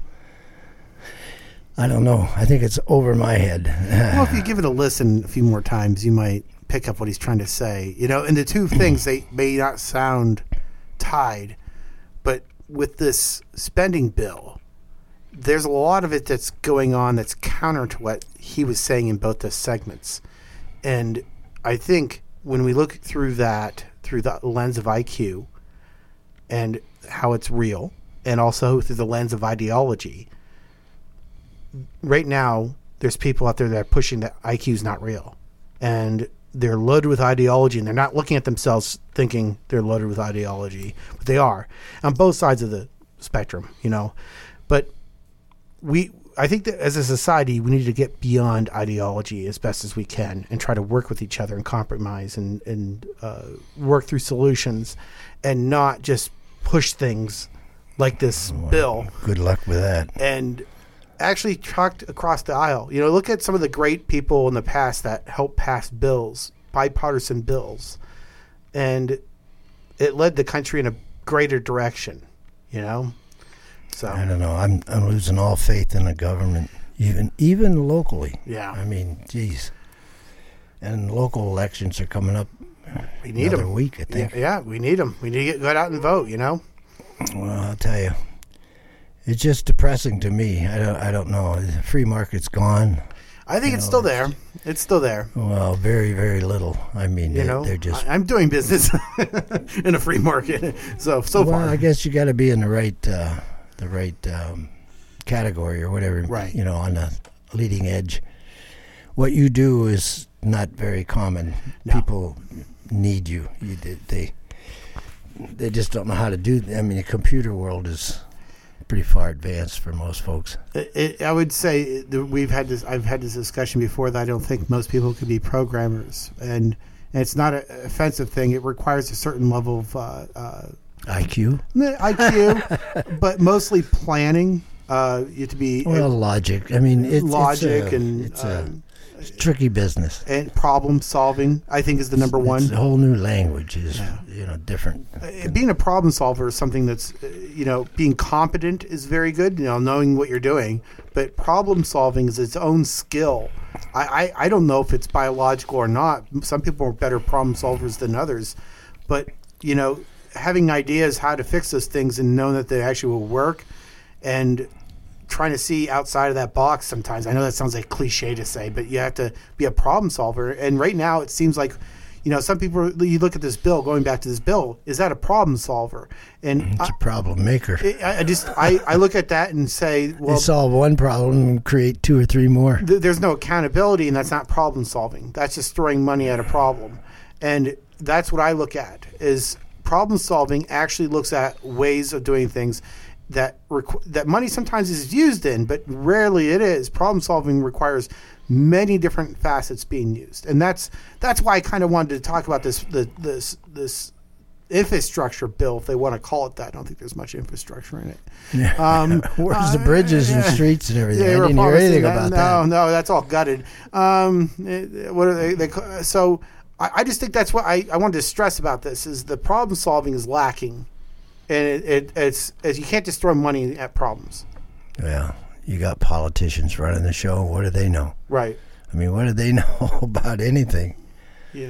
Speaker 1: I don't know, I think it's over my head.
Speaker 2: Well, if you give it a listen a few more times, you might pick up what he's trying to say. You know, and the two things, they may not sound tied, but with this spending bill, there's a lot of it that's going on that's counter to what he was saying in both those segments. And I think when we look through that, through the lens of IQ and how it's real, and also through the lens of ideology, right now there's people out there that are pushing that IQ is not real. And they're loaded with ideology, and they're not looking at themselves thinking they're loaded with ideology, but they are on both sides of the spectrum, you know. But I think that as a society, we need to get beyond ideology as best as we can and try to work with each other and compromise and work through solutions and not just push things like this bill.
Speaker 1: Good luck with that.
Speaker 2: And actually talked across the aisle. You know, look at some of the great people in the past that helped pass bills, bipartisan bills, and it led the country in a greater direction, you know? So
Speaker 1: I don't know. I'm losing all faith in the government, even locally.
Speaker 2: Yeah.
Speaker 1: I mean, geez. And local elections are coming up.
Speaker 2: We need
Speaker 1: another
Speaker 2: them.
Speaker 1: Week, I think.
Speaker 2: Yeah, we need them. We need to get out and vote, you know?
Speaker 1: Well, I'll tell you. It's just depressing to me. I don't know. The free market's gone.
Speaker 2: I think it's still there. It's still there.
Speaker 1: Well, very, very little. I mean, they're just.
Speaker 2: I'm doing business in a free market, so
Speaker 1: far.
Speaker 2: Well,
Speaker 1: I guess you got to be in the right category or whatever.
Speaker 2: Right.
Speaker 1: You know, on the leading edge. What you do is not very common.
Speaker 2: No.
Speaker 1: People need you. They just don't know how to do. I mean, the computer world is pretty far advanced for most folks.
Speaker 2: I would say that I've had this discussion before that I don't think most people could be programmers, and it's not an offensive thing. It requires a certain level of
Speaker 1: IQ,
Speaker 2: but mostly planning. You have to be
Speaker 1: logic. I mean, it's a tricky business,
Speaker 2: and problem solving. I think is the number one.
Speaker 1: It's a whole new language is different.
Speaker 2: Being a problem solver is something that's being competent is very good. Knowing what you're doing, but problem solving is its own skill. I don't know if it's biological or not. Some people are better problem solvers than others, but having ideas how to fix those things and knowing that they actually will work, and trying to see outside of that box sometimes. I know that sounds like cliche to say, but you have to be a problem solver. And right now it seems like, some people, you look at this bill, going back to this bill, is that a problem solver? And
Speaker 1: it's a problem maker.
Speaker 2: I look at that and say, well,
Speaker 1: they solve one problem and create 2 or 3 more.
Speaker 2: There's no accountability, and that's not problem solving. That's just throwing money at a problem. And that's what I look at, is problem solving actually looks at ways of doing things that money sometimes is used in, but rarely it is. Problem solving requires many different facets being used, and that's why I kind of wanted to talk about this infrastructure bill, if they want to call it that. I don't think there's much infrastructure in it.
Speaker 1: Yeah. Where's the bridges and streets and everything? I didn't hear anything about that.
Speaker 2: No, that's all gutted. What are they? So I just think that's what I wanted to stress about this, is the problem solving is lacking. And it's you can't just throw money at problems. Yeah,
Speaker 1: you got politicians running the show. What do they know?
Speaker 2: Right.
Speaker 1: I mean, what do they know about anything?
Speaker 2: Yeah.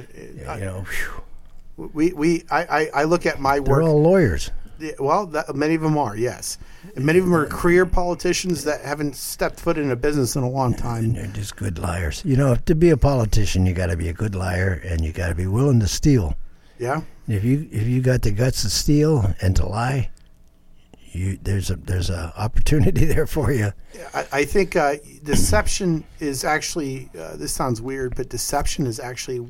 Speaker 2: I look at my work.
Speaker 1: They're all lawyers.
Speaker 2: Well, many of them are, yes, and many of them are career politicians that haven't stepped foot in a business in a long time.
Speaker 1: And they're just good liars. To be a politician, you got to be a good liar, and you got to be willing to steal.
Speaker 2: Yeah.
Speaker 1: If you got the guts to steal and to lie, there's a opportunity there for you.
Speaker 2: I think deception is actually this sounds weird, but deception is actually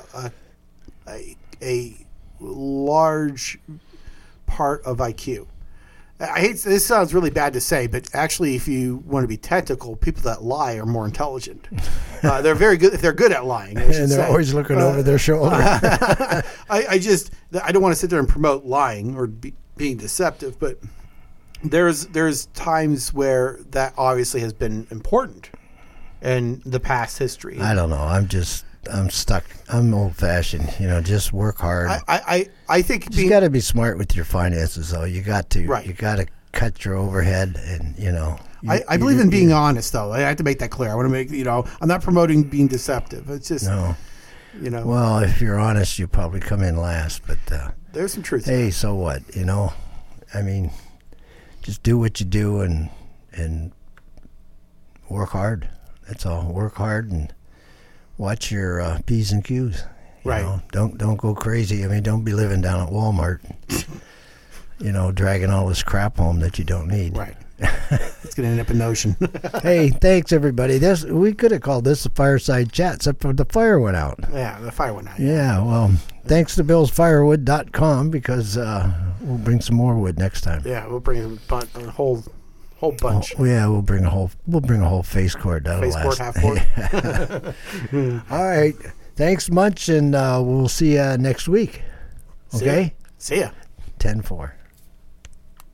Speaker 2: a large part of IQ. This sounds really bad to say, but actually, if you want to be technical, people that lie are more intelligent. They're very good. They're good at lying,
Speaker 1: and they're always looking over their shoulder.
Speaker 2: I don't want to sit there and promote lying or being deceptive, but there's times where that obviously has been important in the past history.
Speaker 1: I don't know. I'm stuck. I'm old fashioned. Just work hard.
Speaker 2: I think
Speaker 1: you got to be smart with your finances, though. You got to.
Speaker 2: Right.
Speaker 1: You got to cut your overhead, and
Speaker 2: I believe in being honest, though. I have to make that clear. I want to make I'm not promoting being deceptive. It's just
Speaker 1: no. Well, if you're honest, you probably come in last, but
Speaker 2: there's some truth.
Speaker 1: Hey, so what? I mean, just do what you do and work hard. That's all. Work hard and watch your P's and Q's.
Speaker 2: Right.
Speaker 1: Don't go crazy. I mean, don't be living down at Walmart, dragging all this crap home that you don't need.
Speaker 2: Right. It's going to end up in the ocean.
Speaker 1: Hey, thanks, everybody. We could have called this a fireside chat, except for the fire went out.
Speaker 2: Yeah, the fire went out.
Speaker 1: Yeah, well, thanks to BillsFirewood.com, because we'll bring some more wood next time.
Speaker 2: Yeah, we'll bring a whole bunch.
Speaker 1: Oh, yeah, we'll bring a whole face cord. That'll last.
Speaker 2: Half cord.
Speaker 1: All right. Thanks much, and we'll see you next week. Okay?
Speaker 2: See ya.
Speaker 1: 10-4.